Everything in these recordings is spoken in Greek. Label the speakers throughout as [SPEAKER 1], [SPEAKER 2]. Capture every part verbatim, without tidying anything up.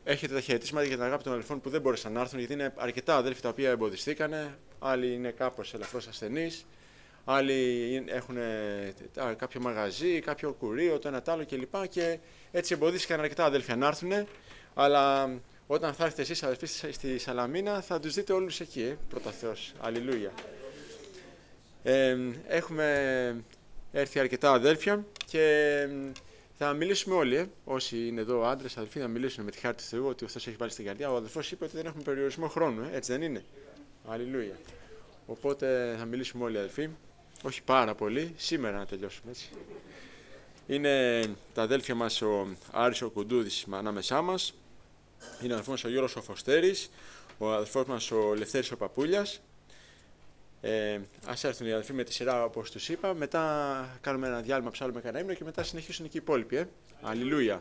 [SPEAKER 1] έχετε τα χαιρετίσματα για την αγάπη των αδελφών που δεν μπόρεσαν να έρθουν, γιατί είναι αρκετά αδέλφοι τα οποία εμποδιστήκανε, άλλοι είναι κάπως ελαφρώς ασθενείς, άλλοι έχουν κάποιο μαγαζί, κάποιο κουρίο, το ένα το άλλο κλπ. Και έτσι εμποδίστηκαν αρκετά αδέλφια να έρθουν, αλλά όταν θα έρθετε εσείς αδελφοί στη Σαλαμίνα θα τους δείτε όλους εκεί, ε, πρώτα Θεός, αλληλούια. Ε, έχουμε έρθει αρκετά αδέλφια και θα μιλήσουμε όλοι, ε, όσοι είναι εδώ άντρες, αδελφοί, θα μιλήσουμε με τη χάρη του Θεού ότι ο Θεός έχει βάλει στην καρδιά. Ο αδελφός είπε ότι δεν έχουμε περιορισμό χρόνου, ε, έτσι δεν είναι? Αλληλούια. Οπότε θα μιλήσουμε όλοι αδελφοί, όχι πάρα πολύ, σήμερα να τελειώσουμε έτσι. Είναι τα αδέλφια μας ο Άρης ο Κουντούδης ανάμεσά μας, είναι ο αδελφός μας ο Γιώργος ο Φωστέρης, ο αδελφός μας ο Λευτέρης ο Παπούλιας. Ε, ας έρθουν οι αδελφοί με τη σειρά όπως τους είπα, μετά κάνουμε ένα διάλειμμα, ψάλουμε κανένα ύμνο και μετά συνεχίσουν και οι υπόλοιποι. Ε. Αλληλούια.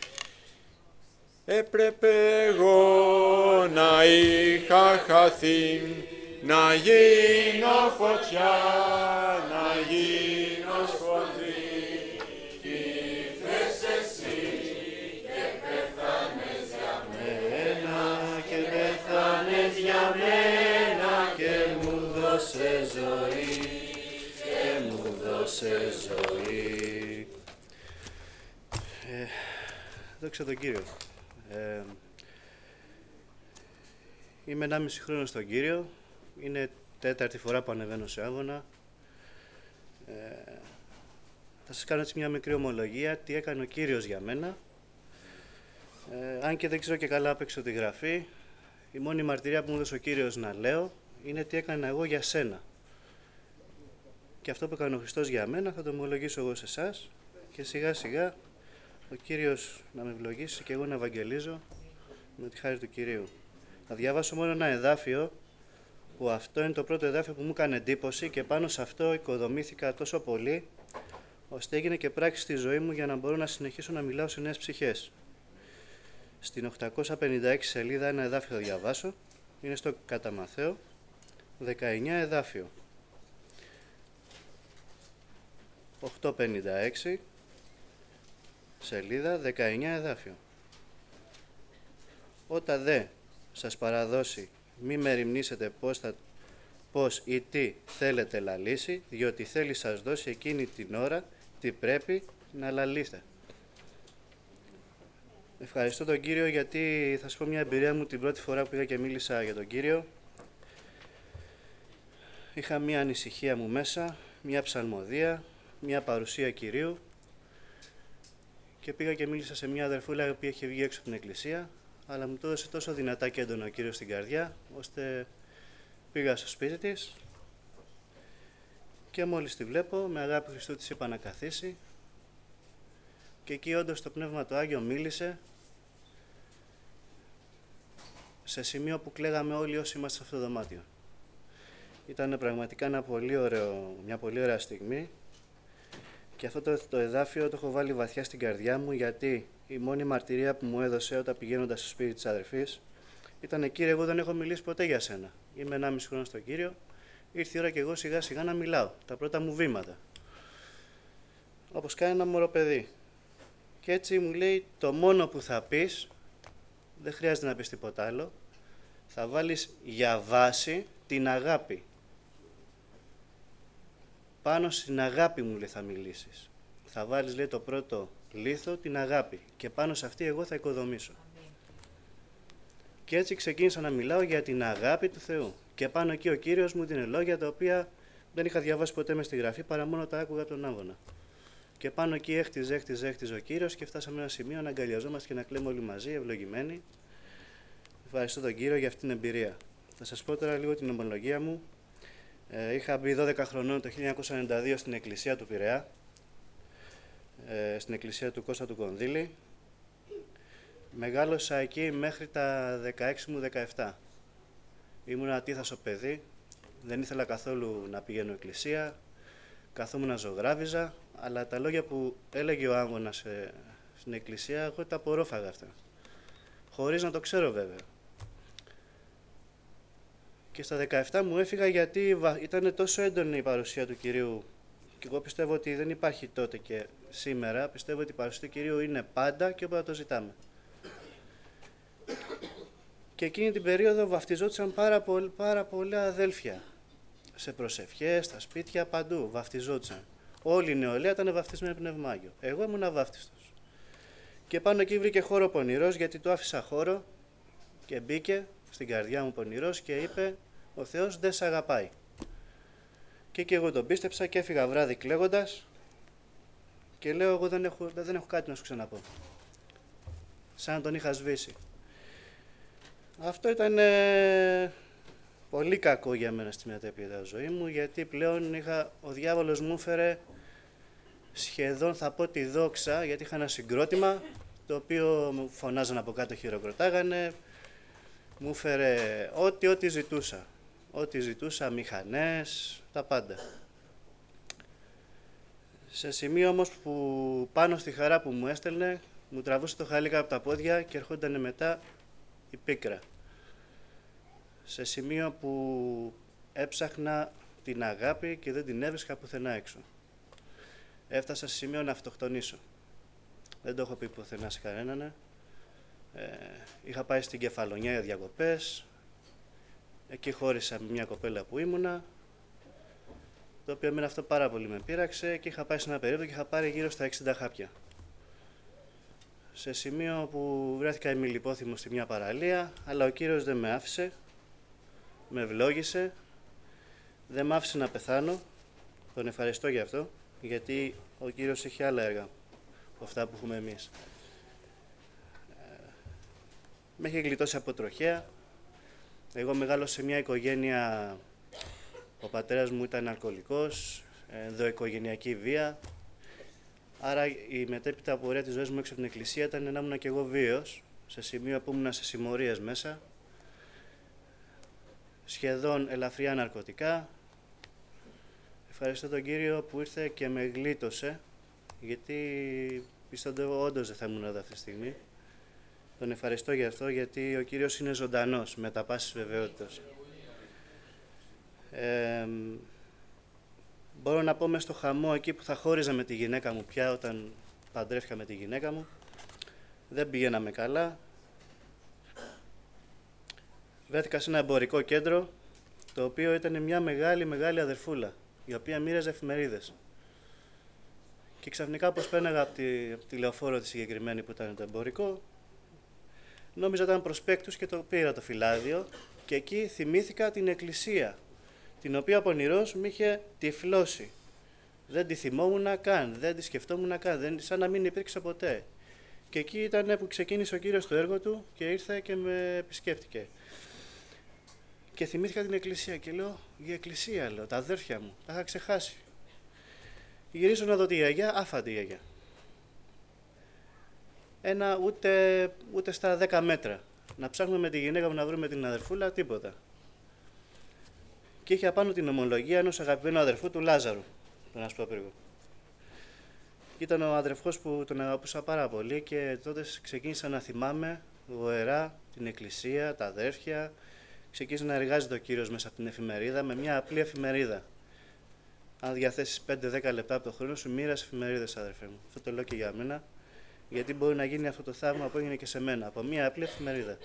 [SPEAKER 1] Έπρεπε εγώ να είχα χαθεί, να γίνω φωτιά, να γίνω σπονδί, κι ήρθες εσύ και πέθανες για μένα, και πέθανες για μένα και μου δώσε ζωή, και μου δώσε ζωή.
[SPEAKER 2] Ε, δόξα τον Κύριο. Ε, είμαι ενάμιση χρόνο στον Κύριο. Είναι τέταρτη φορά που ανεβαίνω σε άγωνα. Ε, θα σας κάνω έτσι μια μικρή ομολογία τι έκανε ο Κύριος για μένα. Ε, αν και δεν ξέρω και καλά απ' έξω τη γραφή, η μόνη μαρτυρία που μου έδωσε ο Κύριος να λέω είναι τι έκανα εγώ για σένα. Και αυτό που έκανε ο Χριστός για μένα θα το ομολογήσω εγώ σε εσάς και σιγά σιγά ο Κύριος να με ευλογήσει και εγώ να ευαγγελίζω με τη χάρη του Κυρίου. Θα διαβάσω μόνο ένα εδάφιο που αυτό είναι το πρώτο εδάφιο που μου έκανε εντύπωση και πάνω σε αυτό οικοδομήθηκα τόσο πολύ ώστε έγινε και πράξη στη ζωή μου για να μπορώ να συνεχίσω να μιλάω σε νέες ψυχές. Στην οκτακόσια πενήντα έξι σελίδα ένα εδάφιο θα διαβάσω, είναι στο κατά Μαθαίο, δεκαεννιά εδάφιο. οκτακόσια πενήντα έξι σελίδα, δεκαεννιά εδάφιο. Όταν δε σας παραδώσει, μη μεριμνήσετε πώς, θα, πώς ή τι θέλετε λαλήσει, διότι θέλει σας δώσει εκείνη την ώρα τι πρέπει να λαλείτε. Ευχαριστώ τον Κύριο γιατί θα σας πω μια εμπειρία μου την πρώτη φορά που πήγα και μίλησα για τον Κύριο. Είχα μια ανησυχία μου μέσα, μια ψαλμοδία, μια παρουσία Κυρίου και πήγα και μίλησα σε μια αδερφούλα η οποία είχε βγει έξω από την εκκλησία, αλλά μου το έδωσε τόσο δυνατά και έντονα ο Κύριος στην καρδιά, ώστε πήγα στο σπίτι της και μόλις τη βλέπω, με αγάπη Χριστού της είπα να καθίσει και εκεί όντως το Πνεύμα το Άγιο μίλησε σε σημείο που κλαίγαμε όλοι όσοι είμαστε σε αυτό το δωμάτιο. Ήταν πραγματικά ένα πολύ ωραίο, μια πολύ ωραία στιγμή και αυτό το, το εδάφιο το έχω βάλει βαθιά στην καρδιά μου γιατί η μόνη μαρτυρία που μου έδωσε όταν πηγαίνοντας στο σπίτι της αδερφής ήταν «Κύριε, εγώ δεν έχω μιλήσει ποτέ για σένα. Είμαι ενάμιση χρόνο στον Κύριο, ήρθε η ώρα και εγώ σιγά σιγά να μιλάω, τα πρώτα μου βήματα». Όπως κάνει ένα μωρό παιδί. Και έτσι μου λέει το μόνο που θα πεις, δεν χρειάζεται να πεις τίποτα άλλο, θα βάλεις για βάση την αγάπη. Πάνω στην αγάπη μου λέει θα μιλήσεις. Θα βάλεις λέει το πρώτο λίθο την αγάπη και πάνω σε αυτή εγώ θα οικοδομήσω. Και έτσι ξεκίνησα να μιλάω για την αγάπη του Θεού. Και πάνω εκεί ο Κύριος μου δίνει λόγια τα οποία δεν είχα διαβάσει ποτέ μες στη γραφή παρά μόνο τα άκουγα από τον άβονα. Και πάνω εκεί έχτιζε, έχτιζε, έχτιζε ο Κύριος και φτάσαμε ένα σημείο να αγκαλιαζόμαστε και να κλαίμε όλοι μαζί, ευλογημένοι. Ευχαριστώ τον Κύριο για αυτήν την εμπειρία. Θα σας πω τώρα λίγο την ομολογία μου. Ε, είχα μπει δώδεκα χρονών το χίλια εννιακόσια ενενήντα δύο στην εκκλησία του Πειραιά, ε, στην εκκλησία του Κώστα του Κονδύλη. Μεγάλωσα εκεί μέχρι τα δεκαέξι μου δεκαεπτά. Ήμουν ατίθασο παιδί, δεν ήθελα καθόλου να πηγαίνω εκκλησία, καθόμουν να ζωγράβιζα, αλλά τα λόγια που έλεγε ο άγωνας ε, στην εκκλησία, εγώ τα απορρόφαγα αυτά. Χωρίς να το ξέρω βέβαια. Και στα δεκαεπτά μου έφυγα γιατί ήταν τόσο έντονη η παρουσία του Κυρίου και εγώ πιστεύω ότι δεν υπάρχει τότε και σήμερα, πιστεύω ότι η παρουσία του Κυρίου είναι πάντα και όποτε το ζητάμε. Και εκείνη την περίοδο βαφτιζόντουσαν πάρα, πολλ, πάρα πολλά αδέλφια. Σε προσευχές, στα σπίτια, παντού βαφτιζόντουσαν. Όλη η νεολαία ήταν βαφτισμένη πνευμάγιο. Εγώ ήμουν αβάφτιστος. Και πάνω εκεί βρήκε χώρο πονηρός, γιατί του άφησα χώρο και μπήκε στην καρδιά μου πονηρός και είπε: ο Θεός δεν σ' αγαπάει. Και εκεί εγώ τον πίστεψα και έφυγα βράδυ κλαίγοντας και λέω: εγώ δεν έχω, δεν έχω κάτι να σου ξαναπώ. Σαν να τον είχα σβήσει. Αυτό ήταν ε, πολύ κακό για μένα στη μετέπειτα ζωή μου, γιατί πλέον είχα, ο διάβολος μου έφερε σχεδόν, θα πω, τη δόξα, γιατί είχα ένα συγκρότημα το οποίο μου φωνάζαν από κάτω, χειροκροτάγανε, μου έφερε ό,τι, ό,τι ζητούσα. Ό,τι ζητούσα, μηχανές, τα πάντα. Σε σημείο όμως που πάνω στη χαρά που μου έστελνε, μου τραβούσε το χαλί από τα πόδια και ερχόταν μετά η πίκρα. Σε σημείο που έψαχνα την αγάπη και δεν την έβρισκα πουθενά έξω. Έφτασα σε σημείο να αυτοκτονήσω. Δεν το έχω πει πουθενά σε κανέναν. Ε, είχα πάει στην Κεφαλονιά για διακοπές. Εκεί χώρισα με μια κοπέλα που ήμουνα, το οποίο εμένα αυτό πάρα πολύ με πείραξε, και είχα πάει σε ένα περίοδο και είχα πάρει γύρω στα εξήντα χάπια. Σε σημείο που βρέθηκα ημιλιπόθυμο στη μια παραλία, αλλά ο Κύριος δεν με άφησε, με ευλόγησε, δεν με άφησε να πεθάνω. Τον ευχαριστώ για αυτό, γιατί ο Κύριος έχει άλλα έργα από αυτά που έχουμε εμείς. Με έχει γλιτώσει από τροχαία. Εγώ μεγάλωσα σε μια οικογένεια, ο πατέρας μου ήταν αλκοολικός, ενδοοικογενειακή βία. Άρα η μετέπειτα απορία της ζωής μου έξω από την εκκλησία ήταν να ήμουν και εγώ βίαιος, σε σημείο που ήμουν σε συμμορίες μέσα, σχεδόν ελαφριά ναρκωτικά. Ευχαριστώ τον Κύριο που ήρθε και με γλίτωσε, γιατί πιστεύω όντως δεν θα ήμουν εδώ αυτή τη στιγμή. Τον ευχαριστώ για αυτό, γιατί ο Κύριος είναι ζωντανός, με τα πάσης βεβαιότητας. Ε, μπορώ να πω μες στο χαμό, εκεί που θα χώριζα με τη γυναίκα μου πια, όταν παντρεύτηκα με τη γυναίκα μου, δεν πηγαίναμε καλά. Βρέθηκα σε ένα εμπορικό κέντρο, το οποίο ήταν μια μεγάλη μεγάλη αδερφούλα, η οποία μοίραζε εφημερίδες. Και ξαφνικά, όπως πέναγα από τη, από τη λεωφόρο τη συγκεκριμένη που ήταν το εμπορικό, νόμιζα ήταν προσπέκτους και το πήρα το φυλάδιο και εκεί θυμήθηκα την εκκλησία, την οποία ο πονηρός με είχε τυφλώσει. Δεν τη θυμόμουν καν, δεν τη σκεφτόμουν καν, δεν, σαν να μην υπήρξε ποτέ. Και εκεί ήταν που ξεκίνησε ο Κύριος το έργο του και ήρθε και με επισκέφτηκε. Και θυμήθηκα την εκκλησία και λέω: η εκκλησία, λέω, τα αδέρφια μου, τα είχα ξεχάσει. Γυρίζω να δω τη γιαγιά, άφαντη γιαγιά. Ένα ούτε, ούτε στα δέκα μέτρα. Να ψάχνουμε με τη γυναίκα μου να βρούμε την αδερφούλα, τίποτα. Και είχε απάνω την ομολογία ενός αγαπημένου αδερφού του Λάζαρου, τον Ασπρόπυργο. Ήταν ο αδερφός που τον αγαπούσα πάρα πολύ και τότε ξεκίνησα να θυμάμαι γοερά την εκκλησία, τα αδέρφια. Ξεκίνησε να εργάζεται ο Κύριος μέσα από την εφημερίδα, με μια απλή εφημερίδα. Αν διαθέσεις πέντε δέκα λεπτά από το χρόνο σου, μοίρασε εφημερίδες, αδερφέ μου. Αυτό το λέω και για μένα, γιατί μπορεί να γίνει αυτό το θαύμα που έγινε και σε μένα, από μια απλή εφημερίδα.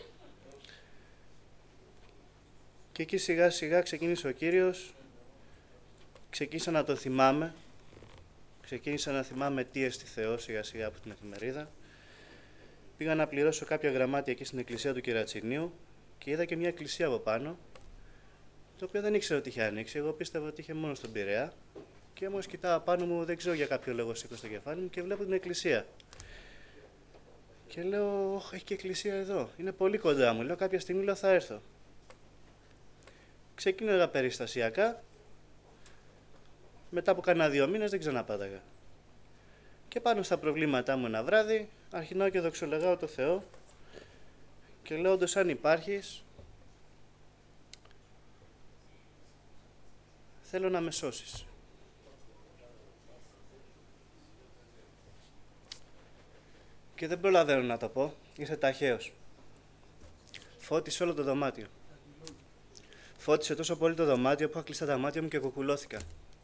[SPEAKER 2] Και εκεί σιγά σιγά ξεκίνησε ο Κύριος, ξεκίνησα να τον θυμάμαι, ξεκίνησα να θυμάμαι τι έστι Θεό σιγά σιγά από την εφημερίδα. Πήγα να πληρώσω κάποια γραμμάτια εκεί στην εκκλησία του Κερατσινίου και είδα και μια εκκλησία από πάνω, το οποίο δεν ήξερα ότι είχε ανοίξει. Εγώ πίστευα ότι είχε μόνο στον Πειραιά. Και όμως κοιτάω πάνω μου, δεν ξέρω για κάποιο λόγο σήκω στο κεφάλι μου και βλέπω την εκκλησία. Και λέω: όχι, έχει και εκκλησία εδώ. Είναι πολύ κοντά μου. Λέω: κάποια στιγμή λέω, θα έρθω. Ξεκίνησα περιστασιακά. Μετά από κάνα δύο μήνες δεν ξαναπάταγα. Και πάνω στα προβλήματά μου ένα βράδυ, αρχινάω και δοξολογάω το Θεό και λέω: όντως, αν υπάρχεις, θέλω να με σώσεις. Και δεν προλαβαίνω να το πω, ήρθε ταχαίως. Φώτισε όλο το δωμάτιο. Φώτισε τόσο πολύ το δωμάτιο που είχα κλείσει τα μάτια μου και κουκουλώθηκα.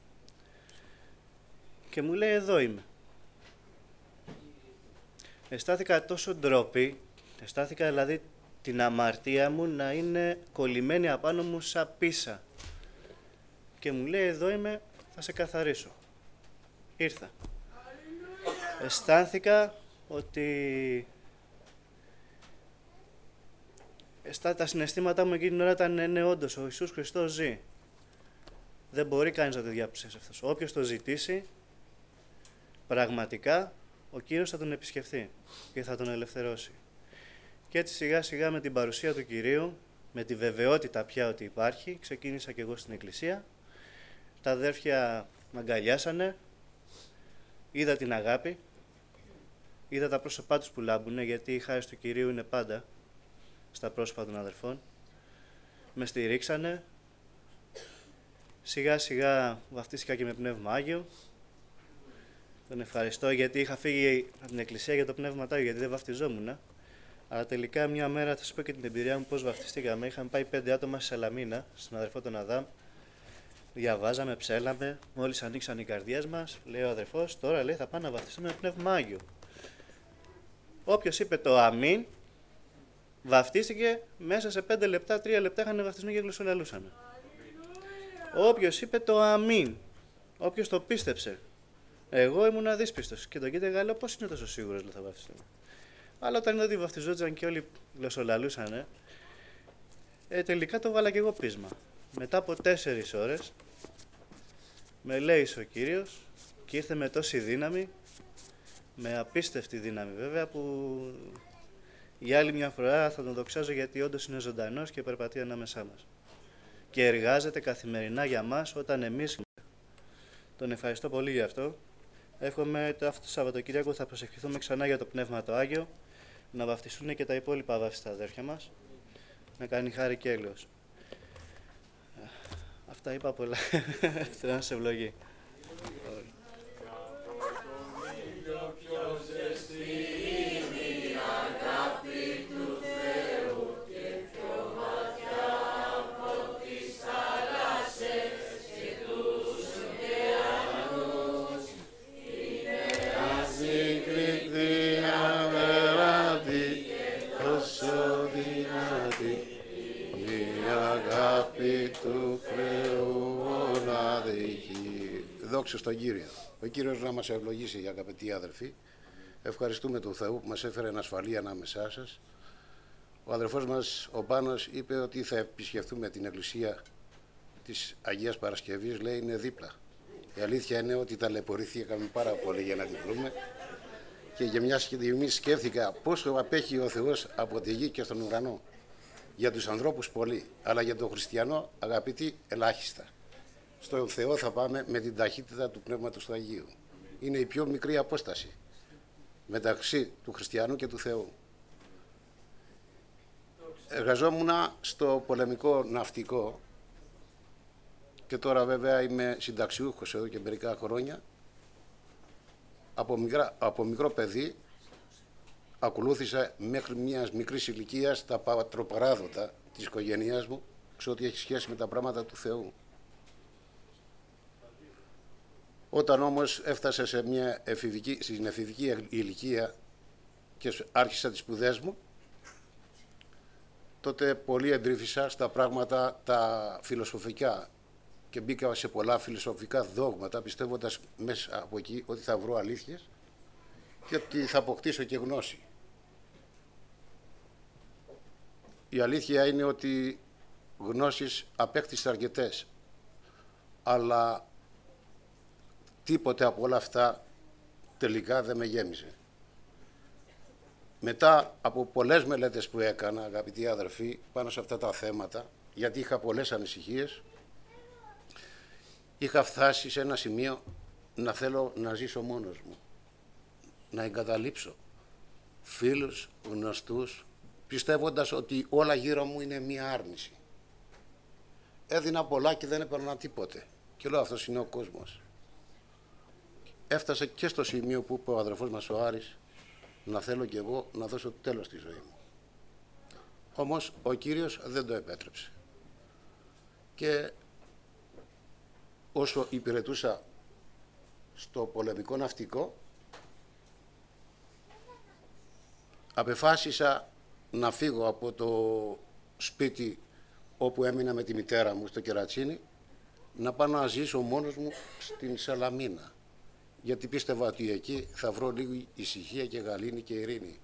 [SPEAKER 2] Και μου λέει: εδώ είμαι. Αισθάθηκα τόσο ντροπή, αισθάθηκα δηλαδή την αμαρτία μου να είναι κολλημένη απάνω μου σαν πίσα. Και μου λέει, εδώ είμαι, θα σε καθαρίσω. Ήρθα. Αισθάνθηκα ότι Στα, τα συναισθήματά μου εκείνη την ώρα ήταν ναι, όντως, ο Ιησούς Χριστός ζει. Δεν μπορεί κανείς να το διαψεύσει αυτός. Όποιος το ζητήσει, πραγματικά ο Κύριος θα τον επισκεφθεί και θα τον ελευθερώσει. Και έτσι σιγά σιγά με την παρουσία του Κυρίου, με τη βεβαιότητα πια ότι υπάρχει, ξεκίνησα και εγώ στην εκκλησία. Τα αδέρφια με αγκαλιάσανε, είδα την αγάπη, είδα τα πρόσωπά τους που λάμπουνε, γιατί η χάρις του Κυρίου είναι πάντα στα πρόσωπα των αδερφών. Με στηρίξανε. Σιγά σιγά βαφτίστηκα και με Πνεύμα Άγιο. Τον ευχαριστώ γιατί είχα φύγει από την εκκλησία για το Πνεύμα Άγιο, γιατί δεν βαφτιζόμουν. Αλλά τελικά μια μέρα θα σας πω και την εμπειρία μου πώς βαφτιστήκαμε. Είχαμε πάει πέντε άτομα στη Σαλαμίνα, στον αδερφό τον Αδάμ. Διαβάζαμε, ψέλαμε, μόλις ανοίξαν οι καρδιές μας. Λέει ο αδερφός, τώρα λέει θα πάμε να βαφτιστούμε με Πνεύμα Άγιο. Όποιος είπε το αμήν, βαφτίστηκε, μέσα σε πέντε λεπτά, τρία λεπτά είχαν βαφτισμό και γλωσσολαλούσαν. Όποιος είπε το αμήν, όποιος το πίστεψε. Εγώ ήμουν αδύσπιστος και τον κοίταγα, λέω πώς είναι τόσο σίγουρος ότι θα βαφτιστούμε. Αλλά όταν είδα ότι βαφτιζόντουσαν και όλοι γλωσσολαλούσαν, ε, τελικά το βάλα και εγώ πείσμα. Μετά από τέσσερις ώρες με λέει ο Κύριος και ήρθε με τόση δύναμη, με απίστευτη δύναμη βέβαια, που για άλλη μια φορά θα τον δοξάζω γιατί όντως είναι ζωντανός και περπατεί ανάμεσά μας. Και εργάζεται καθημερινά για μας όταν εμείς. Τον ευχαριστώ πολύ γι' αυτό. Εύχομαι το αυτό το Σαββατοκύριακο θα προσευχηθούμε ξανά για το Πνεύμα το Άγιο, να βαφτιστούν και τα υπόλοιπα βάφτιστα αδέρφια μας, να κάνει χάρη και έλεος. Αυτά είπα πολλά. Θέλω να σε ευλογεί.
[SPEAKER 3] Δόξα στον Κύριο. Ο Κύριος να μας ευλογήσει, αγαπητοί αδελφοί. Ευχαριστούμε τον Θεό που μας έφερε ασφαλή ανάμεσά σας. Ο αδελφός μας, ο Πάνος, είπε ότι θα επισκεφτούμε την εκκλησία της Αγίας Παρασκευής, λέει είναι δίπλα. Η αλήθεια είναι ότι ταλαιπωρηθήκαμε πάρα πολύ για να την βρούμε και για μια στιγμή σκέφτηκα πόσο απέχει ο Θεός από τη γη και στον ουρανό. Για τους ανθρώπους πολύ, αλλά για τον χριστιανό, αγαπητοί, ελάχιστα. Στον Θεό θα πάμε με την ταχύτητα του Πνεύματος του Αγίου. Είναι η πιο μικρή απόσταση μεταξύ του χριστιανού και του Θεού. Εργαζόμουν στο πολεμικό ναυτικό και τώρα βέβαια είμαι συνταξιούχος εδώ και μερικά χρόνια. Από, μικρά, από μικρό παιδί ακολούθησα μέχρι μιας μικρής ηλικίας τα πατροπαράδοτα της οικογένειάς μου σε ό,τι έχει σχέση με τα πράγματα του Θεού. Όταν όμως έφτασα σε μια εφηβική, στην εφηβική ηλικία και άρχισα τις σπουδές μου, τότε πολύ εντρίφησα στα πράγματα τα φιλοσοφικά και μπήκα σε πολλά φιλοσοφικά δόγματα, πιστεύοντας μέσα από εκεί ότι θα βρω αλήθειες και ότι θα αποκτήσω και γνώση. Η αλήθεια είναι ότι γνώσεις απέκτησα αρκετές, αλλά τίποτε από όλα αυτά τελικά δεν με γέμιζε. Μετά από πολλές μελέτες που έκανα, αγαπητοί αδερφοί, πάνω σε αυτά τα θέματα, γιατί είχα πολλές ανησυχίες, είχα φτάσει σε ένα σημείο να θέλω να ζήσω μόνος μου, να εγκαταλείψω φίλους, γνωστούς, πιστεύοντας ότι όλα γύρω μου είναι μία άρνηση. Έδινα πολλά και δεν έπαιρνα τίποτε. Και λέω αυτός είναι ο κόσμος. Έφτασα και στο σημείο που είπε ο αδερφός μας ο Άρης να θέλω κι εγώ να δώσω τέλος στη ζωή μου. Όμως ο Κύριος δεν το επέτρεψε. Και όσο υπηρετούσα στο πολεμικό ναυτικό, απεφάσισα να φύγω από το σπίτι όπου έμεινα με τη μητέρα μου στο Κερατσίνι, να πάω να ζήσω μόνος μου στην Σαλαμίνα. Γιατί πίστευα ότι εκεί θα βρω λίγη ησυχία και γαλήνη και ειρήνη.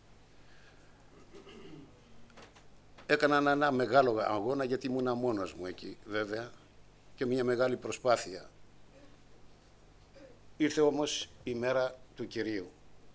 [SPEAKER 3] Έκανα ένα μεγάλο αγώνα γιατί ήμουν μόνος μου εκεί βέβαια και μια μεγάλη προσπάθεια. Ήρθε όμως η μέρα του Κυρίου.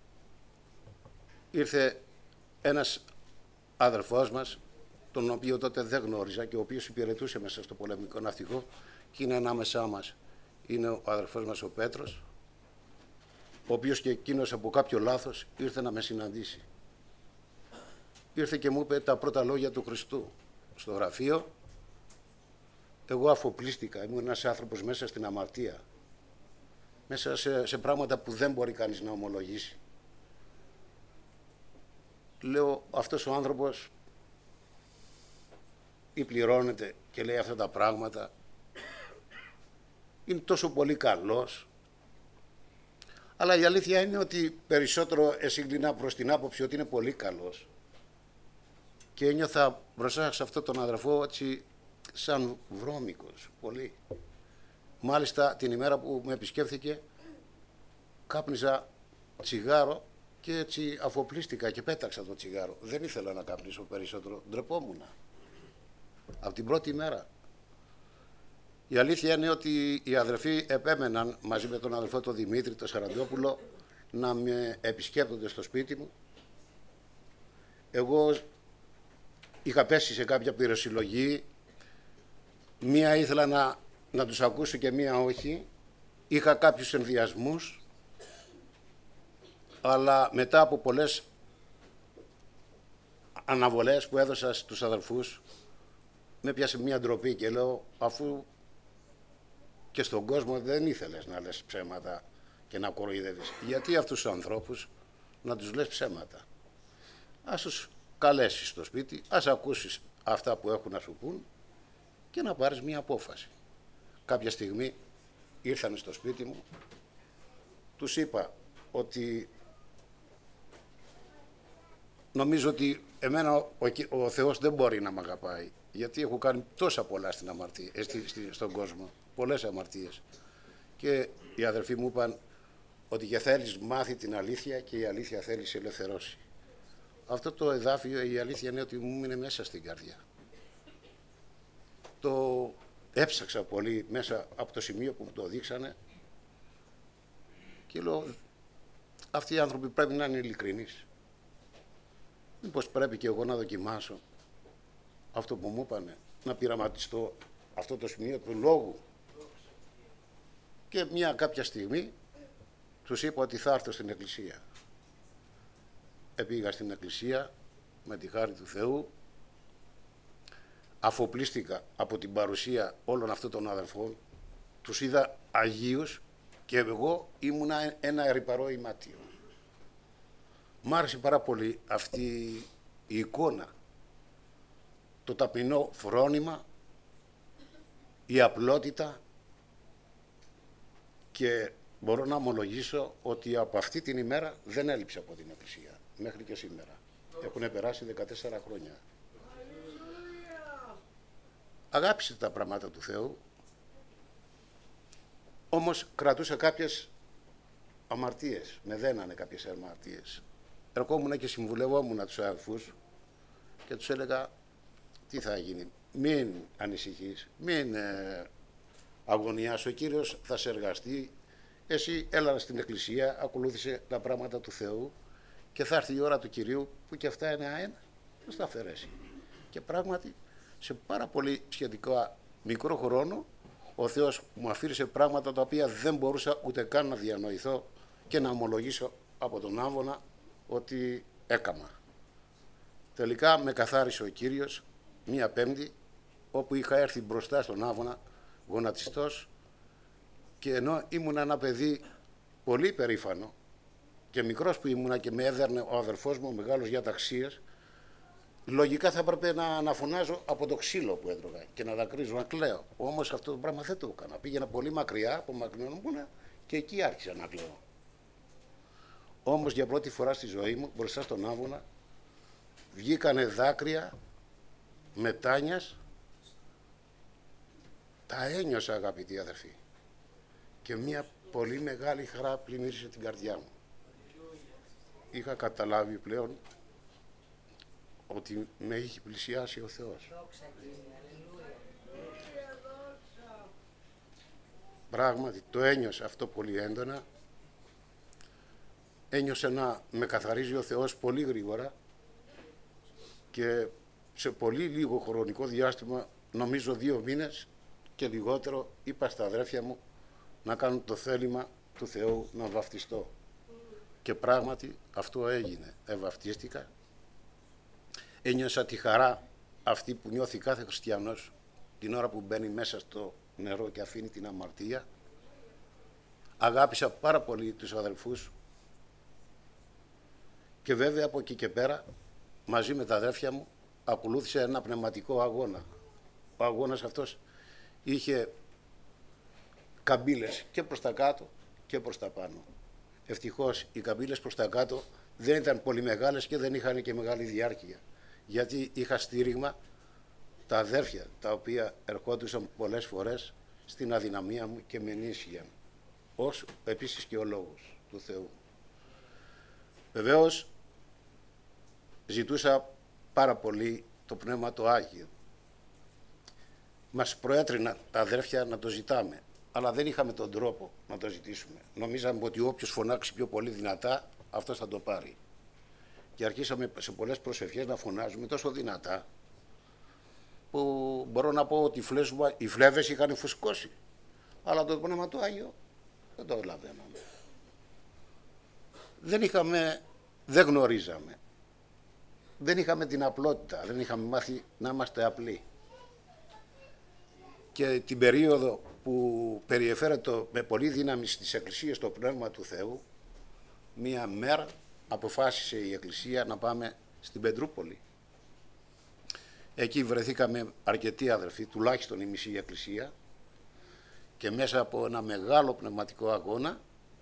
[SPEAKER 3] Ήρθε ένας αδερφός μας, τον οποίο τότε δεν γνώριζα και ο οποίος υπηρετούσε μέσα στο πολεμικό ναυτικό και είναι ανάμεσά μας. Είναι ο αδερφός μας ο Πέτρος, ο οποίος και εκείνος από κάποιο λάθος ήρθε να με συναντήσει. Ήρθε και μου είπε τα πρώτα λόγια του Χριστού στο γραφείο. Εγώ αφοπλίστηκα, ήμουν ένας άνθρωπος μέσα στην αμαρτία, μέσα σε, σε πράγματα που δεν μπορεί κανείς να ομολογήσει. Λέω, αυτός ο άνθρωπος ή πληρώνεται και λέει αυτά τα πράγματα, είναι τόσο πολύ καλός, αλλά η αλήθεια είναι ότι περισσότερο εσύγκλινα προς την άποψη ότι είναι πολύ καλός και ένιωθα μπροστά σε αυτόν τον αδερφό έτσι σαν βρώμικος, πολύ. Μάλιστα την ημέρα που με επισκέφθηκε κάπνιζα τσιγάρο και έτσι αφοπλίστηκα και πέταξα το τσιγάρο. Δεν ήθελα να καπνίσω περισσότερο, ντρεπόμουνα. Από την πρώτη μέρα. Η αλήθεια είναι ότι οι αδερφοί επέμεναν μαζί με τον αδερφό τον Δημήτρη, τον Σαραντόπουλο, να με επισκέπτονται στο σπίτι μου. Εγώ είχα πέσει σε κάποια πυροσυλλογή, μία ήθελα να, να τους ακούσω και μία όχι. Είχα κάποιους ενδιασμούς, αλλά μετά από πολλές αναβολές που έδωσα στους αδερφούς, με πιάσε μία ντροπή και λέω, αφού και στον κόσμο δεν ήθελες να λες ψέματα και να κοροϊδεύεις, γιατί αυτούς τους ανθρώπους να τους λες ψέματα? Ας τους καλέσεις στο σπίτι, ας ακούσεις αυτά που έχουν να σου πούν και να πάρεις μία απόφαση. Κάποια στιγμή ήρθαν στο σπίτι μου, τους είπα ότι νομίζω ότι εμένα ο, ο, ο Θεός δεν μπορεί να μ' αγαπάει, γιατί έχω κάνει τόσα πολλά στην αμαρτία, ε, στη, στη, στον κόσμο, πολλές αμαρτίες. Και οι αδερφοί μου είπαν ότι και θέλεις μάθει την αλήθεια και η αλήθεια θέλει σε ελευθερώσει. Αυτό το εδάφιο, η αλήθεια είναι ότι μου είναι μέσα στην καρδιά. Το έψαξα πολύ μέσα από το σημείο που μου το δείξανε και λέω, αυτοί οι άνθρωποι πρέπει να είναι ειλικρινείς. Μήπως πρέπει και εγώ να δοκιμάσω αυτό που μου είπανε, να πειραματιστώ αυτό το σημείο του λόγου. Και μια κάποια στιγμή τους είπα ότι θα έρθω στην εκκλησία. Επήγα στην εκκλησία με τη χάρη του Θεού, αφοπλίστηκα από την παρουσία όλων αυτών των αδερφών, τους είδα αγίους και εγώ ήμουνα ένα ερειπαρό ημάτιο. Μ' άρεσε πάρα πολύ αυτή η εικόνα, το ταπεινό φρόνημα, η απλότητα, και μπορώ να ομολογήσω ότι από αυτή την ημέρα δεν έλειψε από την εκκλησία μέχρι και σήμερα. Έχουν περάσει δεκατέσσερα χρόνια. Αγάπησε τα πράγματα του Θεού, όμως κρατούσα κάποιες αμαρτίες, με δένανε κάποιες αμαρτίες. Ερχόμουν και συμβουλευόμουν τους αδελφούς και τους έλεγα τι θα γίνει, μην ανησυχείς, μην ε, αγωνιάς, ο Κύριος θα σε εργαστεί, εσύ έλα στην εκκλησία, ακολούθησε τα πράγματα του Θεού και θα έρθει η ώρα του Κυρίου που και αυτά είναι αένα, θα στα αφαιρέσει. Και πράγματι σε πάρα πολύ σχετικά μικρό χρόνο ο Θεός μου αφήρισε πράγματα τα οποία δεν μπορούσα ούτε καν να διανοηθώ και να ομολογήσω από τον Άβωνα ότι έκαμα. Τελικά με καθάρισε ο Κύριος μία Πέμπτη, όπου είχα έρθει μπροστά στον Άβωνα γονατιστός, και ενώ ήμουν ένα παιδί πολύ περήφανο και μικρός που ήμουνα και με έδερνε ο αδερφός μου, ο μεγάλος διαταξίας, λογικά θα έπρεπε να, να φωνάζω από το ξύλο που έτρωγα και να δακρύζω, να κλαίω. Όμως αυτό το πράγμα δεν το έκανα. Πήγαινα πολύ μακριά από μακρινόμουν και εκεί άρχισα να κλαίω. Όμως για πρώτη φορά στη ζωή μου, μπροστά στον Άβωνα, βγήκανε δάκρυα μετάνοιας, τα ένιωσα αγαπητοί αδερφοί, και μια πολύ μεγάλη χαρά πλημμύρισε την καρδιά μου. Είχα καταλάβει πλέον ότι με είχε πλησιάσει ο Θεός. Πράγματι το ένιωσα αυτό πολύ έντονα. Ένιωσα να με καθαρίζει ο Θεός πολύ γρήγορα και σε πολύ λίγο χρονικό διάστημα, νομίζω δύο μήνες και λιγότερο, είπα στα αδέρφια μου να κάνουν το θέλημα του Θεού να βαφτιστώ. Και πράγματι αυτό έγινε. Ευαφτίστηκα. Ένιωσα τη χαρά αυτή που νιώθει κάθε χριστιανός την ώρα που μπαίνει μέσα στο νερό και αφήνει την αμαρτία. Αγάπησα πάρα πολύ τους αδελφούς και βέβαια από εκεί και πέρα μαζί με τα αδέρφια μου ακολούθησε ένα πνευματικό αγώνα. Ο αγώνας αυτός είχε καμπύλες και προς τα κάτω και προς τα πάνω. Ευτυχώς οι καμπύλες προς τα κάτω δεν ήταν πολύ μεγάλες και δεν είχαν και μεγάλη διάρκεια, γιατί είχα στήριγμα τα αδέρφια, τα οποία ερχόντουσαν πολλές φορές στην αδυναμία μου και με ενίσχυαν, ως επίσης και ο Λόγος του Θεού. Βεβαίως ζητούσα πάρα πολύ το Πνεύμα το Άγιο. Μας προέτριναν τα αδέρφια να το ζητάμε, αλλά δεν είχαμε τον τρόπο να το ζητήσουμε. Νομίζαμε ότι όποιος φωνάξει πιο πολύ δυνατά, αυτός θα το πάρει. Και αρχίσαμε σε πολλές προσευχές να φωνάζουμε τόσο δυνατά, που μπορώ να πω ότι οι φλέβες είχαν φουσκώσει, αλλά το Πνεύμα του Άγιο δεν το λαβαίναμε. Δεν είχαμε, δεν γνωρίζαμε. Δεν είχαμε την απλότητα, δεν είχαμε μάθει να είμαστε απλοί. Και την περίοδο που περιεφέρεται με πολύ δύναμη στις εκκλησίες το Πνεύμα του Θεού, μία μέρα αποφάσισε η Εκκλησία να πάμε στην Πετρούπολη. Εκεί βρεθήκαμε αρκετοί αδερφοί, τουλάχιστον η μισή Εκκλησία, και μέσα από ένα μεγάλο πνευματικό αγώνα,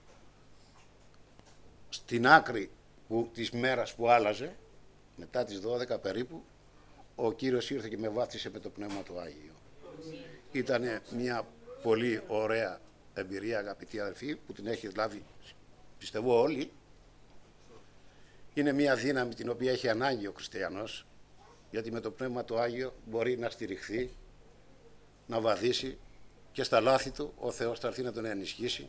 [SPEAKER 3] στην άκρη που, της μέρας που άλλαζε, μετά τις δώδεκα περίπου, ο Κύριος ήρθε και με βάφτισε με το Πνεύμα του Άγιο. Ήταν μια πολύ ωραία εμπειρία, αγαπητοί αδελφοί, που την έχει λάβει, πιστεύω, όλοι. Είναι μια δύναμη την οποία έχει ανάγκη ο χριστιανός, γιατί με το Πνεύμα του Άγιο μπορεί να στηριχθεί, να βαδίσει και στα λάθη του ο Θεός θα έρθει να τον ενισχύσει.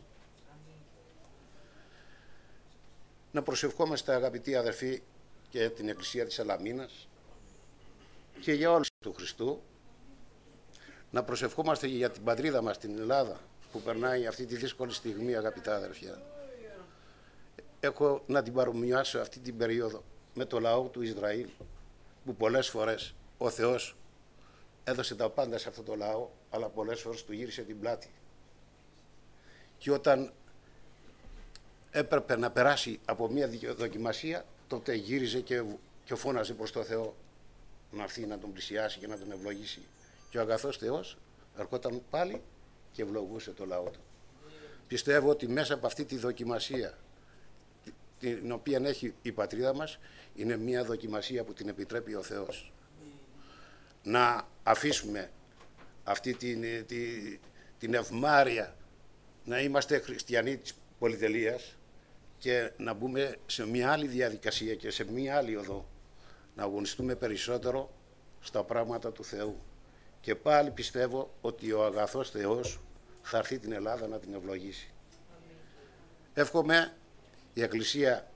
[SPEAKER 3] Να προσευχόμαστε, αγαπητοί αδελφοί, και την Εκκλησία της Σαλαμίνας και για όλους του Χριστού, να προσευχόμαστε για την πατρίδα μας, την Ελλάδα, που περνάει αυτή τη δύσκολη στιγμή, αγαπητά αδερφιά. Έχω να την παρομοιάσω αυτή την περίοδο με το λαό του Ισραήλ, που πολλές φορές ο Θεός έδωσε τα πάντα σε αυτό το λαό, αλλά πολλές φορές του γύρισε την πλάτη. Και όταν έπρεπε να περάσει από μια δοκιμασία, τότε γύριζε και, και φώναζε προς το Θεό να έρθει να τον πλησιάσει και να τον ευλογήσει. Και ο αγαθός Θεός ερχόταν πάλι και ευλογούσε το λαό του. Πιστεύω ότι μέσα από αυτή τη δοκιμασία την οποία έχει η πατρίδα μας, είναι μια δοκιμασία που την επιτρέπει ο Θεός. Να αφήσουμε αυτή την, την, την ευμάρεια, να είμαστε χριστιανοί της πολυτελείας και να μπούμε σε μια άλλη διαδικασία και σε μια άλλη οδό, να αγωνιστούμε περισσότερο στα πράγματα του Θεού. Και πάλι πιστεύω ότι ο αγαθός Θεός θα έρθει την Ελλάδα να την ευλογήσει. Εύχομαι η Εκκλησία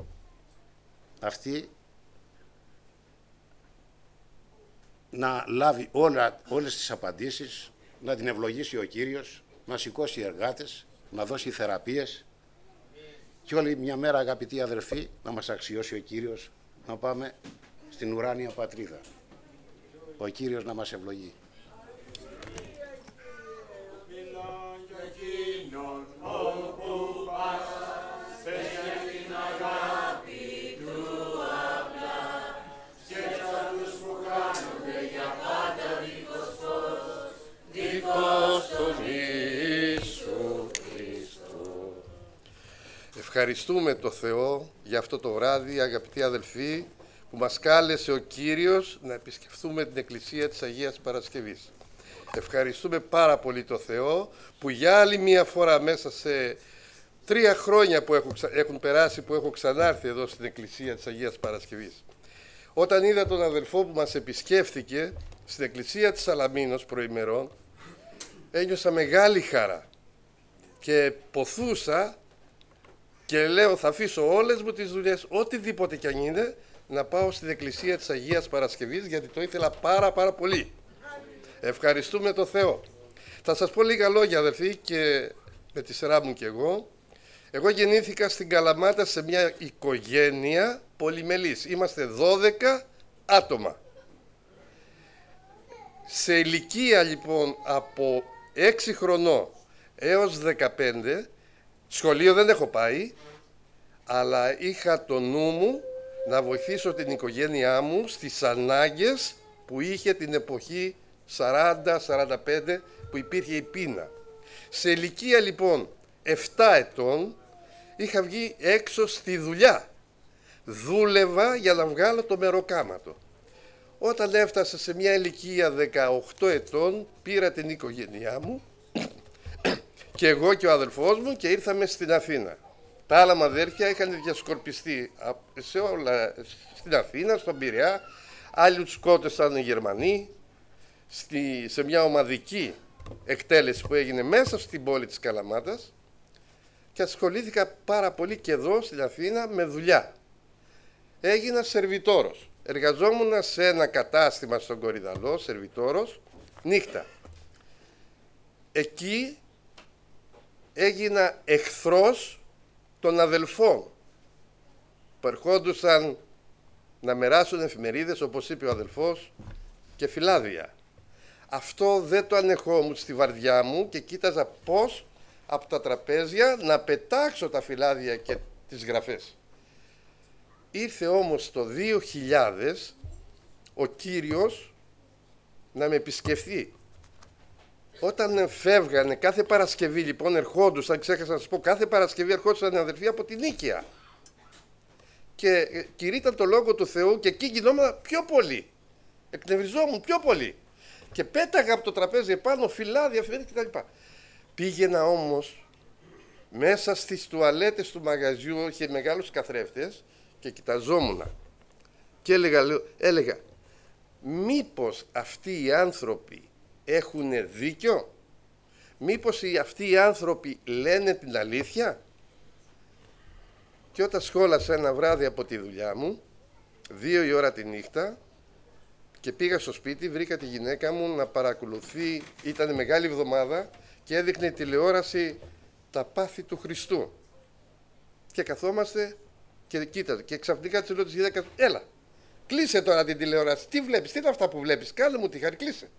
[SPEAKER 3] αυτή να λάβει όλα, όλες τις απαντήσεις, να την ευλογήσει ο Κύριος, να σηκώσει εργάτες, να δώσει θεραπείες και όλη μια μέρα, αγαπητοί αδερφοί, να μας αξιώσει ο Κύριος να πάμε στην ουράνια πατρίδα. Ο Κύριος να μας ευλογεί.
[SPEAKER 4] Ευχαριστούμε το Θεό για αυτό το βράδυ, αγαπητοί αδελφοί, που μας κάλεσε ο Κύριος να επισκεφθούμε την Εκκλησία της Αγίας Παρασκευής. Ευχαριστούμε πάρα πολύ το Θεό που για άλλη μία φορά μέσα σε τρία χρόνια που έχουν, έχουν περάσει που έχω ξανάρθει εδώ στην Εκκλησία της Αγίας Παρασκευής. Όταν είδα τον αδελφό που μας επισκέφθηκε στην Εκκλησία της Σαλαμίνος προημερών, ένιωσα μεγάλη χαρά και ποθούσα και λέω θα αφήσω όλες μου τις δουλειές, οτιδήποτε κι αν είναι, να πάω στην Εκκλησία της Αγίας Παρασκευής, γιατί το ήθελα πάρα πάρα πολύ. Ευχαριστούμε το Θεό. Θα σας πω λίγα λόγια, αδελφοί, και με τη σειρά μου κι εγώ. Εγώ γεννήθηκα στην Καλαμάτα σε μια οικογένεια πολυμελής. Είμαστε δώδεκα άτομα. Σε ηλικία λοιπόν από έξι χρονών έως δεκαπέντε, σχολείο δεν έχω πάει, αλλά είχα το νου μου να βοηθήσω την οικογένειά μου στις ανάγκες που είχε την εποχή σαράντα σαράντα πέντε που υπήρχε η πείνα. Σε ηλικία λοιπόν επτά ετών είχα βγει έξω στη δουλειά. Δούλευα για να βγάλω το μεροκάματο. Όταν έφτασα σε μια ηλικία δεκαοκτώ ετών, πήρα την οικογένειά μου και εγώ και ο αδελφός μου και ήρθαμε στην Αθήνα. Τα άλλα μου αδέρφια είχαν διασκορπιστεί σε όλα, στην Αθήνα, στον Πειραιά. Άλλοι τους σκότωσαν οι Γερμανοί στη, σε μια ομαδική εκτέλεση που έγινε μέσα στην πόλη της Καλαμάτας, και ασχολήθηκα πάρα πολύ και εδώ στην Αθήνα με δουλειά. Έγινα σερβιτόρος. Εργαζόμουν σε ένα κατάστημα στον Κορυδαλό, σερβιτόρος, νύχτα. Εκεί έγινα εχθρός των αδελφών που ερχόντουσαν να μοιράσουν εφημερίδες, όπως είπε ο αδελφός, και φυλάδια. Αυτό δεν το ανεχόμουν στη βαρδιά μου και κοίταζα πώς από τα τραπέζια να πετάξω τα φυλάδια και τις γραφές. Ήρθε όμως το δύο χιλιάδες ο Κύριος να με επισκεφθεί. Όταν φεύγανε κάθε Παρασκευή, λοιπόν, ερχόντουσαν, ξέχασα να σας πω, κάθε Παρασκευή ερχόντουσαν οι αδελφοί από την Νίκαια. Και κηρύταν το Λόγο του Θεού και εκεί γινόμουν πιο πολύ. Εκνευριζόμουν πιο πολύ. Και πέταγα από το τραπέζι επάνω φυλάδια, εφημερίδες κτλ. Πήγαινα όμως μέσα στις τουαλέτες του μαγαζιού, είχε μεγάλους καθρέφτες, και κοιταζόμουν. Και έλεγα, έλεγα, μήπως αυτοί οι άνθρωποι έχουν δίκιο, μήπως αυτοί οι άνθρωποι λένε την αλήθεια. Και όταν σχόλασα ένα βράδυ από τη δουλειά μου, δύο η ώρα τη νύχτα, και πήγα στο σπίτι, βρήκα τη γυναίκα μου να παρακολουθεί, ήταν μεγάλη εβδομάδα και έδειχνε τηλεόραση τα πάθη του Χριστού. Και καθόμαστε και κοίταζε. Και ξαφνικά της λέω της γυναίκας, έλα, κλείσε τώρα την τηλεόραση. Τι βλέπεις, τι είναι αυτά που βλέπεις, κάνε μου τη χάρη, κλείσε.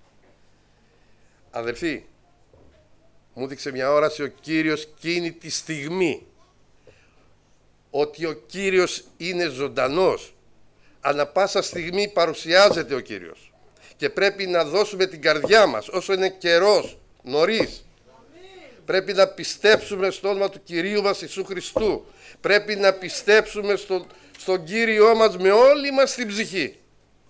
[SPEAKER 4] Αδελφοί, μου δείξε μια όραση ο Κύριος εκείνη τη στιγμή, ότι ο Κύριος είναι ζωντανός. Ανά πάσα στιγμή παρουσιάζεται ο Κύριος. Και πρέπει να δώσουμε την καρδιά μας όσο είναι καιρός, νωρίς. Πρέπει να πιστέψουμε στο όνομα του Κυρίου μας Ιησού Χριστού. Πρέπει να πιστέψουμε στο, στον Κύριό μας με όλη μας την ψυχή.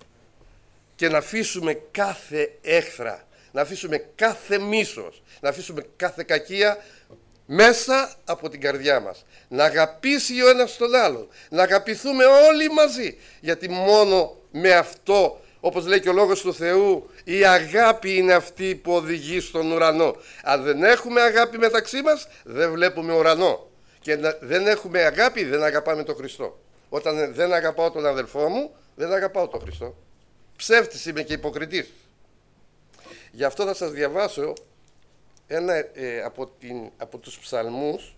[SPEAKER 4] Και να αφήσουμε κάθε έχθρα, να αφήσουμε κάθε μίσος, να αφήσουμε κάθε κακία μέσα από την καρδιά μας. Να αγαπήσει ο ένας τον άλλον, να αγαπηθούμε όλοι μαζί. Γιατί μόνο με αυτό, όπως λέει και ο Λόγος του Θεού, η αγάπη είναι αυτή που οδηγεί στον ουρανό. Αν δεν έχουμε αγάπη μεταξύ μας, δεν βλέπουμε ουρανό. Και δεν έχουμε αγάπη, δεν αγαπάμε τον Χριστό. Όταν δεν αγαπάω τον αδελφό μου, δεν αγαπάω τον Χριστό. Ψεύτης είμαι και υποκριτής. Γι' αυτό θα σας διαβάσω ένα ε, από, την, από τους ψαλμούς,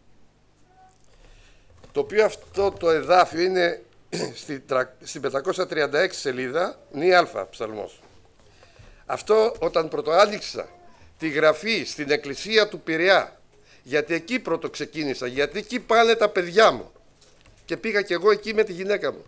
[SPEAKER 4] το οποίο αυτό το εδάφιο είναι στη, στην πεντακόσια τριάντα έξι σελίδα, νη α ψαλμός. Αυτό όταν πρωτοάνοιξα τη γραφή στην εκκλησία του Πειραιά, γιατί εκεί πρώτο ξεκίνησα, γιατί εκεί πάνε τα παιδιά μου, και πήγα και εγώ εκεί με τη γυναίκα μου,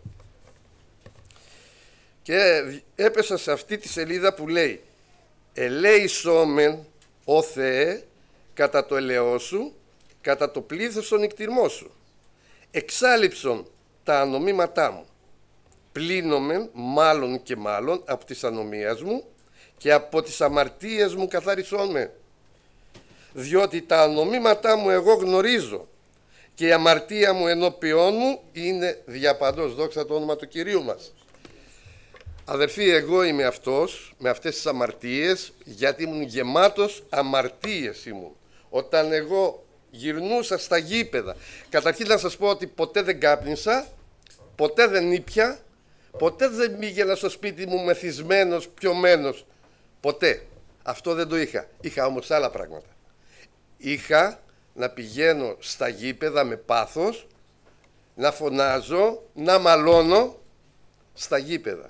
[SPEAKER 4] και έπεσα σε αυτή τη σελίδα που λέει, ελέησόμεν ο Θεέ κατά το ελαιό σου, κατά το πλήθος των νικτυρμών σου, εξάλειψον τα ανομήματά μου. πλύνομαι μάλλον και μάλλον από τις ανομίες μου και από τις αμαρτίες μου καθαρισών με. Διότι τα ανομήματά μου εγώ γνωρίζω και η αμαρτία μου ενώπιόν μου είναι διαπαντός. Δόξα το όνομα του Κυρίου μας. Αδερφοί, εγώ είμαι αυτός με αυτές τις αμαρτίες, γιατί ήμουν γεμάτος αμαρτίες ήμουν. Όταν εγώ γυρνούσα στα γήπεδα, καταρχήν να σας πω ότι ποτέ δεν κάπνισα, ποτέ δεν ήπια, ποτέ δεν πήγαινα στο σπίτι μου μεθυσμένος, πιωμένος. Ποτέ. Αυτό δεν το είχα. Είχα όμως άλλα πράγματα. Είχα να πηγαίνω στα γήπεδα με πάθος, να φωνάζω, να μαλώνω στα γήπεδα.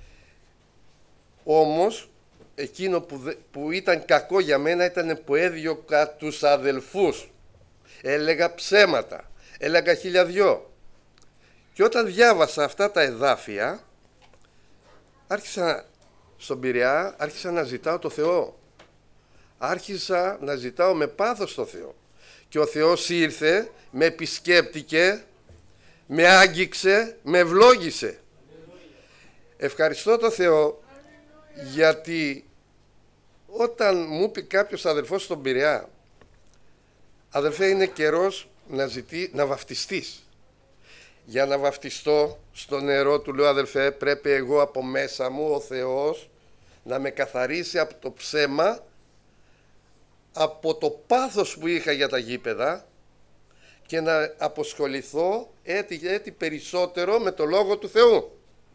[SPEAKER 4] Όμως εκείνο που, δε, που ήταν κακό για μένα ήταν που έδιωκα τους αδελφούς. Έλεγα ψέματα, έλεγα χιλιαδιό. Και όταν διάβασα αυτά τα εδάφια, άρχισα στον Πειραιά, άρχισα να ζητάω το Θεό. Άρχισα να ζητάω με πάθος το Θεό. Και ο Θεός ήρθε, με επισκέπτηκε, με άγγιξε, με ευλόγησε. Ευχαριστώ το Θεό, γιατί όταν μου πει κάποιος αδελφός στον Πειραιά, αδελφέ, είναι καιρός να, ζητεί, να βαφτιστείς. Για να βαφτιστώ στο νερό, του λέω, αδελφέ, πρέπει εγώ από μέσα μου ο Θεός να με καθαρίσει από το ψέμα, από το πάθος που είχα για τα γήπεδα και να αποσχοληθώ έτσι, έτσι περισσότερο με το Λόγο του Θεού.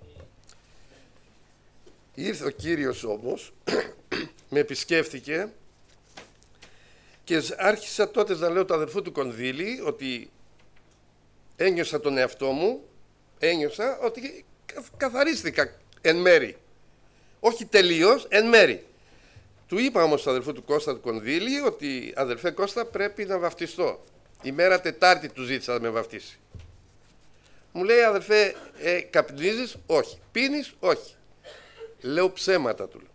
[SPEAKER 4] Ήρθε ο Κύριος όμως, με επισκέφθηκε και άρχισα τότε να λέω του αδελφού του Κονδύλη ότι ένιωσα τον εαυτό μου, ένιωσα ότι καθαρίστηκα εν μέρη. Όχι τελείως, εν μέρη. Του είπα όμως του αδελφού του Κώστα του Κονδύλη ότι αδελφέ Κώστα, πρέπει να βαφτιστώ. Η μέρα Τετάρτη του ζήτησα να με βαφτίσει. Μου λέει, αδελφέ, ε, καπνίζεις? Όχι. Πίνεις? Όχι. Λέω ψέματα, του λέω.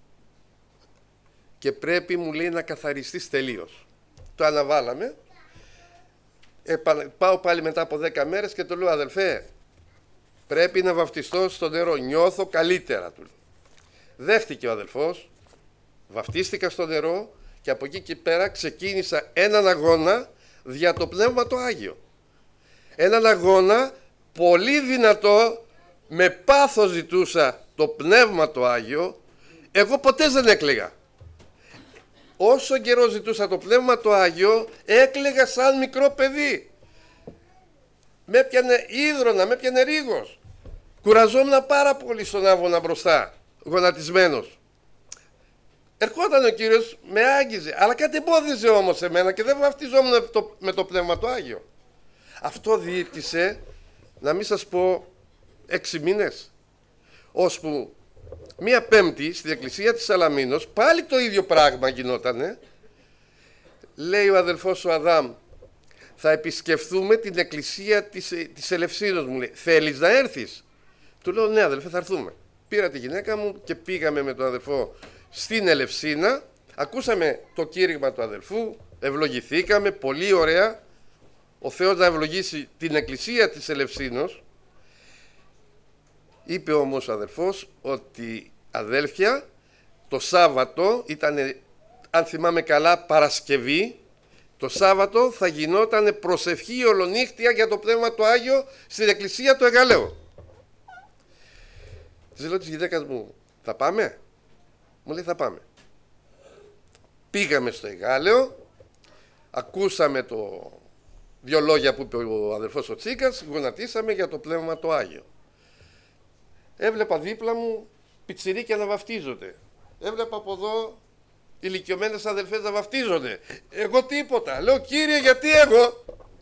[SPEAKER 4] Και πρέπει, μου λέει, να καθαριστείς τελείως. Το αναβάλαμε. Ε, πάω πάλι μετά από δέκα μέρες και του λέω, αδελφέ, πρέπει να βαφτιστώ στο νερό. Νιώθω καλύτερα, του λέω. Δέχτηκε ο αδελφός. Βαφτίστηκα στο νερό και από εκεί και πέρα ξεκίνησα έναν αγώνα δια το Πνεύμα το Άγιο. Έναν αγώνα πολύ δυνατό, με πάθος ζητούσα το Πνεύμα το Άγιο. Εγώ ποτέ δεν έκλαιγα. Όσο καιρό ζητούσα το Πνεύμα το Άγιο, έκλαιγα σαν μικρό παιδί. Με έπιανε ίδρωνα, με έπιανε ρίγος. Κουραζόμουν πάρα πολύ στον άβονα μπροστά, γονατισμένος. Ερχόταν ο Κύριος, με άγγιζε, αλλά κάτι εμπόδιζε όμως εμένα και δεν βαφτιζόμουν με το, με το Πνεύμα το Άγιο. Αυτό διήρκησε, να μην σας πω, έξι μήνες. Ώσπου μία Πέμπτη στην εκκλησία της Σαλαμίνος, πάλι το ίδιο πράγμα γινότανε. Λέει ο αδελφός ο Αδάμ, θα επισκεφθούμε την εκκλησία της, της Ελευσίνος, μου λέει. Θέλεις να έρθεις? Του λέω, ναι αδελφέ, θα έρθουμε. Πήρα τη γυναίκα μου και πήγαμε με τον αδελφό στην Ελευσίνα, ακούσαμε το κήρυγμα του αδελφού, ευλογηθήκαμε, πολύ ωραία. Ο Θεός να ευλογήσει την εκκλησία της Ελευσίνος. Είπε όμως ο αδελφός ότι, αδέλφια, το Σάββατο ήταν, αν θυμάμαι καλά, Παρασκευή, το Σάββατο θα γινόταν προσευχή ολονύχτια για το Πνεύμα το Άγιο στην εκκλησία του Εγαλαίου. Της λέω της γυναίκας μου, θα πάμε? Μου λέει, θα πάμε. Πήγαμε στο Εγάλεο, ακούσαμε το δύο λόγια που είπε ο αδελφός ο Τσίκας, γονατίσαμε για το Πνεύμα το Άγιο. Έβλεπα δίπλα μου πιτσιρίκια να βαφτίζονται. Έβλεπα από εδώ ηλικιωμένες αδελφές να βαφτίζονται. Εγώ τίποτα. Λέω, Κύριε, γιατί εγώ?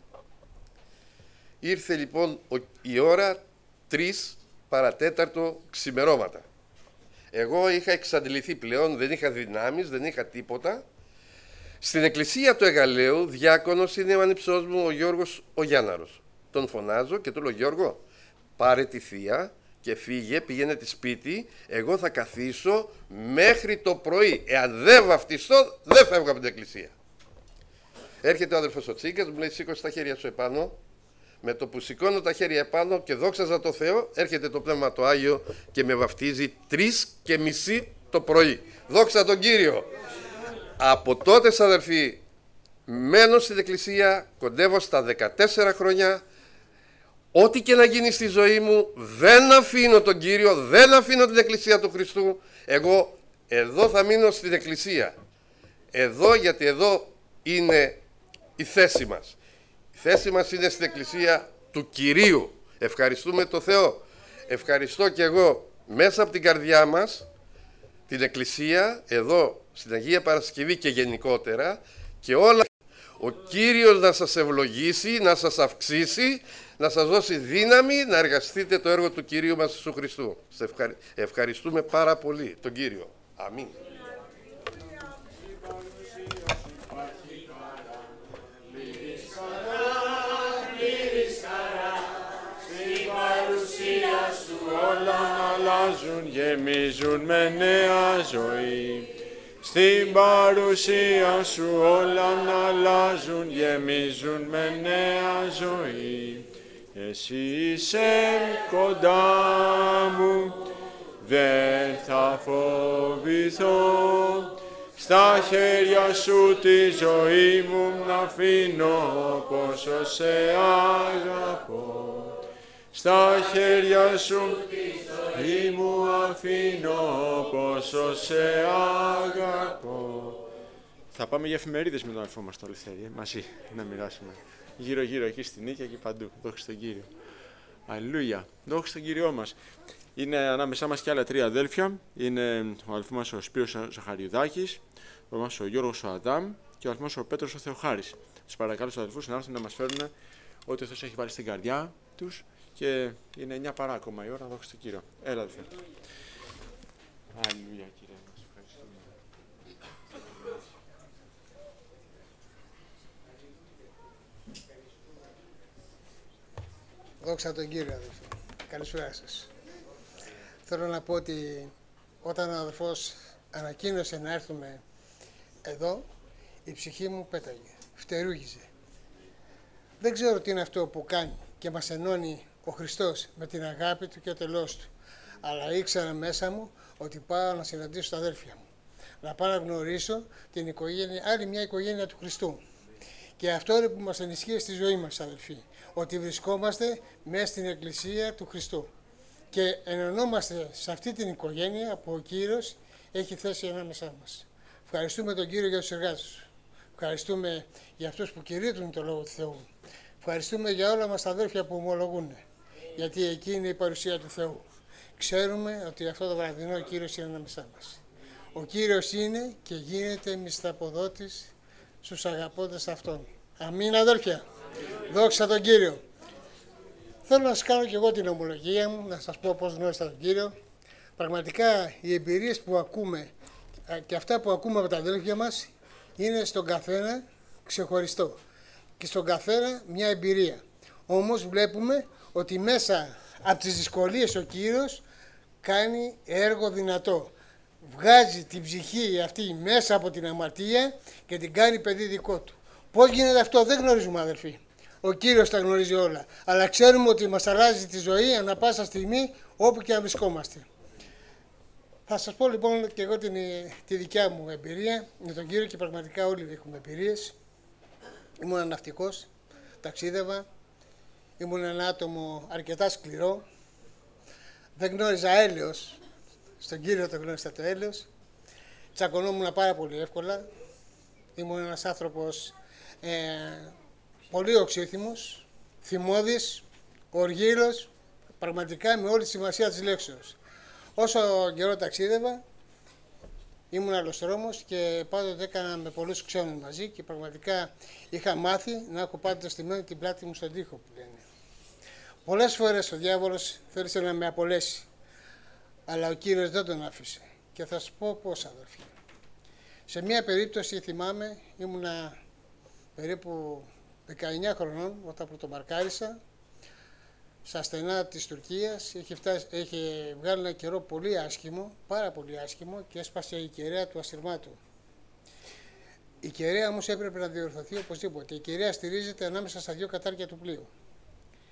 [SPEAKER 4] Ήρθε λοιπόν η ώρα τρεις παρατέταρτο ξημερώματα. Εγώ είχα εξαντληθεί πλέον, δεν είχα δυνάμεις, δεν είχα τίποτα. Στην εκκλησία του Εγαλαίου διάκονος είναι ο ανιψός μου, ο Γιώργος ο Γιάνναρος. Τον φωνάζω και του λέω, Γιώργο, πάρε τη θεία και φύγε, πήγαινε τη σπίτι, εγώ θα καθίσω μέχρι το πρωί. Εάν δεν βαφτιστώ, δεν φεύγω από την εκκλησία. Έρχεται ο αδελφός ο Τσίγκας, μου λέει, σήκωσε τα χέρια σου επάνω, με το που σηκώνω τα χέρια επάνω και δόξαζα το Θεό, έρχεται το Πνεύμα το Άγιο και με βαφτίζει τρεις και μισή το πρωί. Δόξα τον Κύριο. Από τότε, αδερφοί, μένω στην Εκκλησία, κοντεύω στα δεκατέσσερα χρόνια. Ό,τι και να γίνει στη ζωή μου, δεν αφήνω τον Κύριο, δεν αφήνω την Εκκλησία του Χριστού. Εγώ εδώ θα μείνω στην Εκκλησία. Εδώ, γιατί εδώ είναι η θέση μας. Η θέση μας είναι στην Εκκλησία του Κυρίου. Ευχαριστούμε τον Θεό. Ευχαριστώ και εγώ μέσα από την καρδιά μας την Εκκλησία, εδώ στην Αγία Παρασκευή και γενικότερα, και όλα. Ο Κύριος να σας ευλογήσει, να σας αυξήσει, να σας δώσει δύναμη να εργαστείτε το έργο του Κυρίου μας Ιησού Χριστού. Σε ευχαριστούμε πάρα πολύ τον Κύριο. Αμήν.
[SPEAKER 1] Όλα αλλάζουν, γεμίζουν με νέα ζωή. Στην παρουσία σου όλα να αλλάζουν, γεμίζουν με νέα ζωή. Εσύ είσαι κοντά μου, δεν θα φοβηθώ. Στα χέρια σου τη ζωή μου να αφήνω, πόσο σε αγαπώ. Στα χέρια σου τη ζωή μου αφήνω, πόσο σε αγαπώ. Θα πάμε για εφημερίδες με τον αδελφό μας το Ελευθέρη, μαζί να μοιράσουμε. Γύρω γύρω εκεί στην νίκη και παντού. Δόξα στον Κύριο. Αλληλούια. Δόξα στον Κύριό μας. Είναι ανάμεσά μας και άλλα τρία αδέλφια. Είναι ο αδελφός μας ο Σπύρος Ζαχαριουδάκης, ο μας ο Γιώργος ο Αδάμ και ο αδελφός ο Πέτρος ο Θεοχάρης. Τους παρακαλώ στους αδελφούς να έρθουν να μας φέρουν ό,τι ο Θεός έχει βάλει στην καρδιά τους. Και είναι εννιά παρά ακόμα η ώρα, δόξα στον Κύριο. Έλα, αδελφέ. Αλληλούια, Κύριε μας. Ευχαριστούμε.
[SPEAKER 5] Δόξα τον Κύριο, αδελφέ. Καλησπέρα σας. Θέλω να πω ότι όταν ο αδελφός ανακοίνωσε να έρθουμε εδώ, η ψυχή μου πέταγε, φτερούγιζε. Δεν ξέρω τι είναι αυτό που κάνει και μας ενώνει ο Χριστός με την αγάπη του και το τέλος του. Αλλά ήξερα μέσα μου ότι πάω να συναντήσω τα αδέλφια μου. Να πάω να γνωρίσω την οικογένεια, άλλη μια οικογένεια του Χριστού. Και αυτό είναι που μας ενισχύει στη ζωή μας, αδελφοί. Ότι βρισκόμαστε μέσα στην Εκκλησία του Χριστού. Και ενωνόμαστε σε αυτή την οικογένεια που ο Κύριος έχει θέσει ανάμεσά μας. Ευχαριστούμε τον Κύριο για τους εργάτες του. Ευχαριστούμε για αυτούς που κηρύττουν το Λόγο του Θεού. Ευχαριστούμε για όλα μας τα αδέρφια που ομολογούν, γιατί εκεί είναι η παρουσία του Θεού. Ξέρουμε ότι αυτό το βραδινό ο Κύριος είναι ανάμεσά μας. Ο Κύριος είναι και γίνεται μισθαποδότης στους αγαπώντες Αυτόν. Αμήν, αδέρφια. Δόξα τον Κύριο. Θέλω να σας κάνω και εγώ την ομολογία μου, να σας πω πώς γνώρισα τον Κύριο. Πραγματικά οι εμπειρίες που ακούμε και αυτά που ακούμε από τα αδέρφια μας είναι στον καθένα ξεχωριστό. Και στον καθένα μια εμπειρία. Όμως βλέπουμε ότι μέσα από τις δυσκολίες ο Κύριος κάνει έργο δυνατό. Βγάζει την ψυχή αυτή μέσα από την αμαρτία και την κάνει παιδί δικό του. Πώς γίνεται αυτό δεν γνωρίζουμε, αδελφοί. Ο Κύριος τα γνωρίζει όλα. Αλλά ξέρουμε ότι μας αλλάζει τη ζωή ανά πάσα στιγμή όπου και αν βρισκόμαστε. Θα σας πω λοιπόν και εγώ την, τη δικιά μου εμπειρία με τον Κύριο και πραγματικά όλοι έχουμε εμπειρίες. Ήμουν ναυτικός, ταξίδευα, ήμουν ένα άτομο αρκετά σκληρό, δεν γνώριζα έλεος, στον Κύριο το γνώρισα το έλεος, τσακωνόμουν πάρα πολύ εύκολα, ήμουν ένας άνθρωπος ε, πολύ οξύθυμος, θυμώδης, οργύρος, πραγματικά με όλη τη σημασία της λέξεως. Όσο καιρό ταξίδευα, ήμουν αλλοστρόμος και πάντοτε έκανα με πολλούς ξένους μαζί και πραγματικά είχα μάθει να έχω πάντοτε στημένη την πλάτη μου στον τοίχο που λένε. Πολλές φορές ο διάβολος θέλησε να με απολέσει, αλλά ο Κύριος δεν τον άφησε. Και θα σας πω πώς, αδελφοί. Σε μια περίπτωση θυμάμαι, ήμουνα περίπου δεκαεννιά χρονών όταν πρωτομαρκάρισα, στα στενά της Τουρκίας, είχε, φτάσει, είχε βγάλει ένα καιρό πολύ άσχημο, πάρα πολύ άσχημο και έσπασε η κεραία του ασυρμάτου. Η κεραία όμως έπρεπε να διορθωθεί οπωσδήποτε. Η κεραία στηρίζεται ανάμεσα στα δύο κατάρκεια του πλοίου.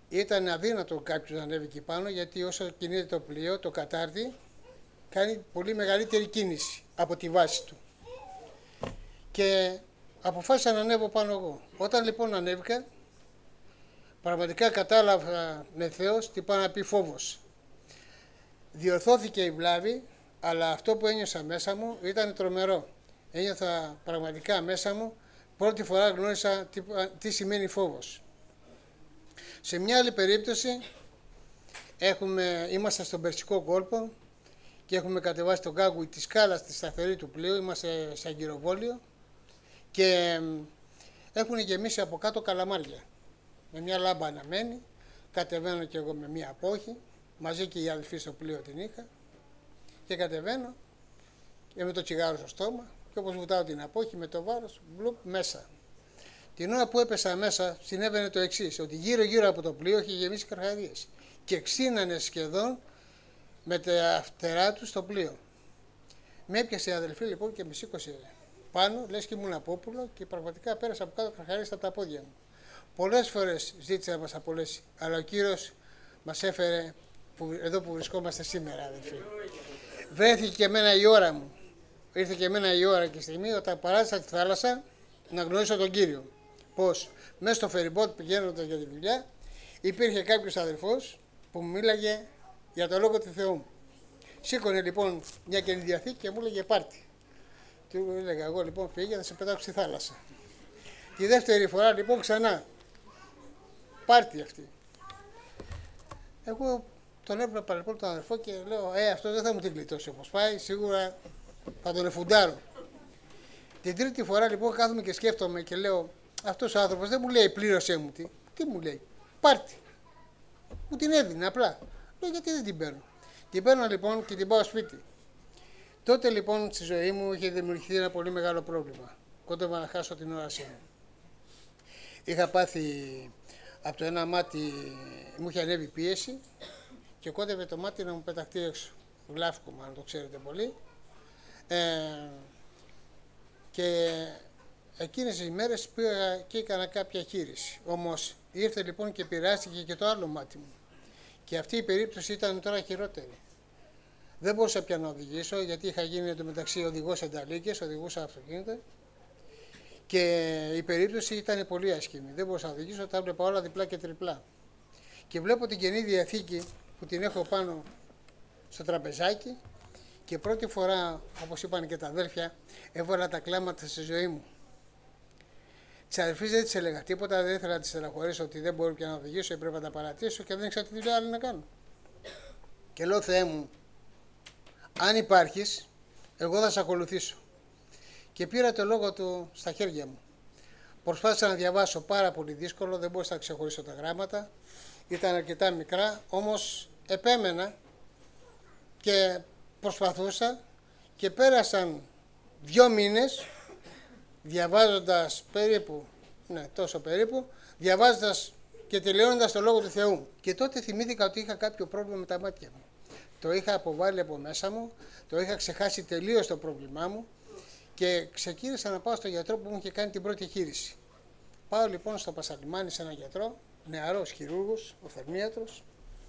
[SPEAKER 5] ήταν αδύνατο κάποιος να ανέβει εκεί πάνω, γιατί όσο κινείται το πλοίο, το κατάρτι κάνει πολύ μεγαλύτερη κίνηση από τη βάση του. Και αποφάσισα να ανέβω πάνω εγώ. Όταν λοιπόν ανέβηκα, πραγματικά κατάλαβα με Θεός τι πάει να πει φόβος. Διορθώθηκε η βλάβη, αλλά αυτό που ένιωσα μέσα μου ήταν τρομερό. Ένιωθα πραγματικά μέσα μου, πρώτη φορά γνώρισα τι, τι σημαίνει φόβος. Σε μια άλλη περίπτωση, έχουμε, είμαστε στον Περσικό κόλπο και έχουμε κατεβάσει τον κάγκου της σκάλας στη σταθερή του πλοίου, είμαστε σε αγκυροβόλιο και έχουν γεμίσει από κάτω καλαμάρια. Με μια λάμπα αναμένη, κατεβαίνω και εγώ με μια απόχη, μαζί και η αδελφή στο πλοίο την είχα και κατεβαίνω και με το τσιγάρο στο στόμα και όπως βουτάω την απόχη με το βάρος, μπλουπ, μέσα. Την ώρα που έπεσα μέσα συνέβαινε το εξής, ότι γύρω γύρω από το πλοίο είχε γεμίσει καρχαρίες και ξύνανε σχεδόν με τα φτερά του στο πλοίο. Με έπιασε η αδελφή λοιπόν και με σήκωσε πάνω, λες και ήμουν απόπουλο και πραγματικά πέρασα από κάτω καρχαρίες από τα πόδια μου. Πολλές φορές ζήτησε να μας απολέσει, αλλά ο Κύριος μας έφερε που, εδώ που βρισκόμαστε σήμερα, αδελφοί. Βρέθηκε και εμένα η ώρα μου. Ήρθε και εμένα η ώρα και η στιγμή όταν παράτησα τη θάλασσα να γνωρίσω τον Κύριο. Πώς? Μέσα στο φεριμπότ πηγαίνοντας για τη δουλειά, υπήρχε κάποιος αδελφός που μου μίλαγε για το λόγο του Θεού. Σήκωνε λοιπόν μια Καινή Διαθήκη και μου έλεγε πάρτι. Του έλεγα εγώ λοιπόν φύγε, θα σε πετάξω στη θάλασσα. Τη δεύτερη φορά λοιπόν ξανά. Πάρτι αυτή. Εγώ τον έβλεπα λοιπόν τον αδερφό και λέω: Ε, αυτό δεν θα μου την γλιτώσει όπως πάει, σίγουρα θα τον εφουντάρω. Την τρίτη φορά λοιπόν κάθομαι και σκέφτομαι και λέω: αυτός ο άνθρωπος δεν μου λέει πλήρωσέ μου τι, τι μου λέει, πάρτι. Μου την έδινε απλά. Λέω: γιατί δεν την παίρνω. Την παίρνω λοιπόν και την πάω σπίτι. Τότε λοιπόν στη ζωή μου είχε δημιουργηθεί ένα πολύ μεγάλο πρόβλημα. Κόντευα να χάσω την όρασή μου. Είχα πάθει από το ένα μάτι, μου είχε ανέβει πίεση και κόντευε το μάτι να μου πεταχτεί έξω. Γλάφκωμα, αν το ξέρετε πολύ. Ε, και εκείνες τις ημέρες πήγα και έκανα κάποια χείριση. Όμως ήρθε λοιπόν και πειράστηκε και το άλλο μάτι μου. Και αυτή η περίπτωση ήταν τώρα χειρότερη. Δεν μπορούσα πια να οδηγήσω γιατί είχα γίνει εντωμεταξύ οδηγός ενταλίκες, οδηγούσα αυτοκίνητα. Και η περίπτωση ήταν πολύ άσχημη. Δεν μπορούσα να οδηγήσω, τα βλέπα όλα διπλά και τριπλά. Και βλέπω την Καινή Διαθήκη που την έχω πάνω στο τραπεζάκι και πρώτη φορά, όπως είπαν και τα αδέλφια, έβαλα τα κλάματα στη ζωή μου. Τις αδελφές δεν τις έλεγα τίποτα, δεν ήθελα να τις στεναχωρήσω ότι δεν μπορώ πια να οδηγήσω, έπρεπε να τα παρατήσω και δεν ήξερα τι δουλειά άλλη να κάνω. Και λέω: Θεέ μου, αν υπάρχεις, εγώ θα σε ακολουθήσω. Και πήρα το λόγο του στα χέρια μου. Προσπάθησα να διαβάσω πάρα πολύ δύσκολο, δεν μπορούσα να ξεχωρίσω τα γράμματα. Ήταν αρκετά μικρά, όμως επέμενα και προσπαθούσα και πέρασαν δύο μήνες διαβάζοντας περίπου, ναι τόσο περίπου, διαβάζοντας και τελειώνοντας το Λόγο του Θεού. Και τότε θυμήθηκα ότι είχα κάποιο πρόβλημα με τα μάτια μου. Το είχα αποβάλει από μέσα μου, το είχα ξεχάσει τελείως το πρόβλημά μου και ξεκίνησα να πάω στον γιατρό που μου είχε κάνει την πρώτη χείριση. Πάω λοιπόν στο Πασαλιμάνι σε έναν γιατρό, νεαρός χειρούργος, οφθαλμίατρος,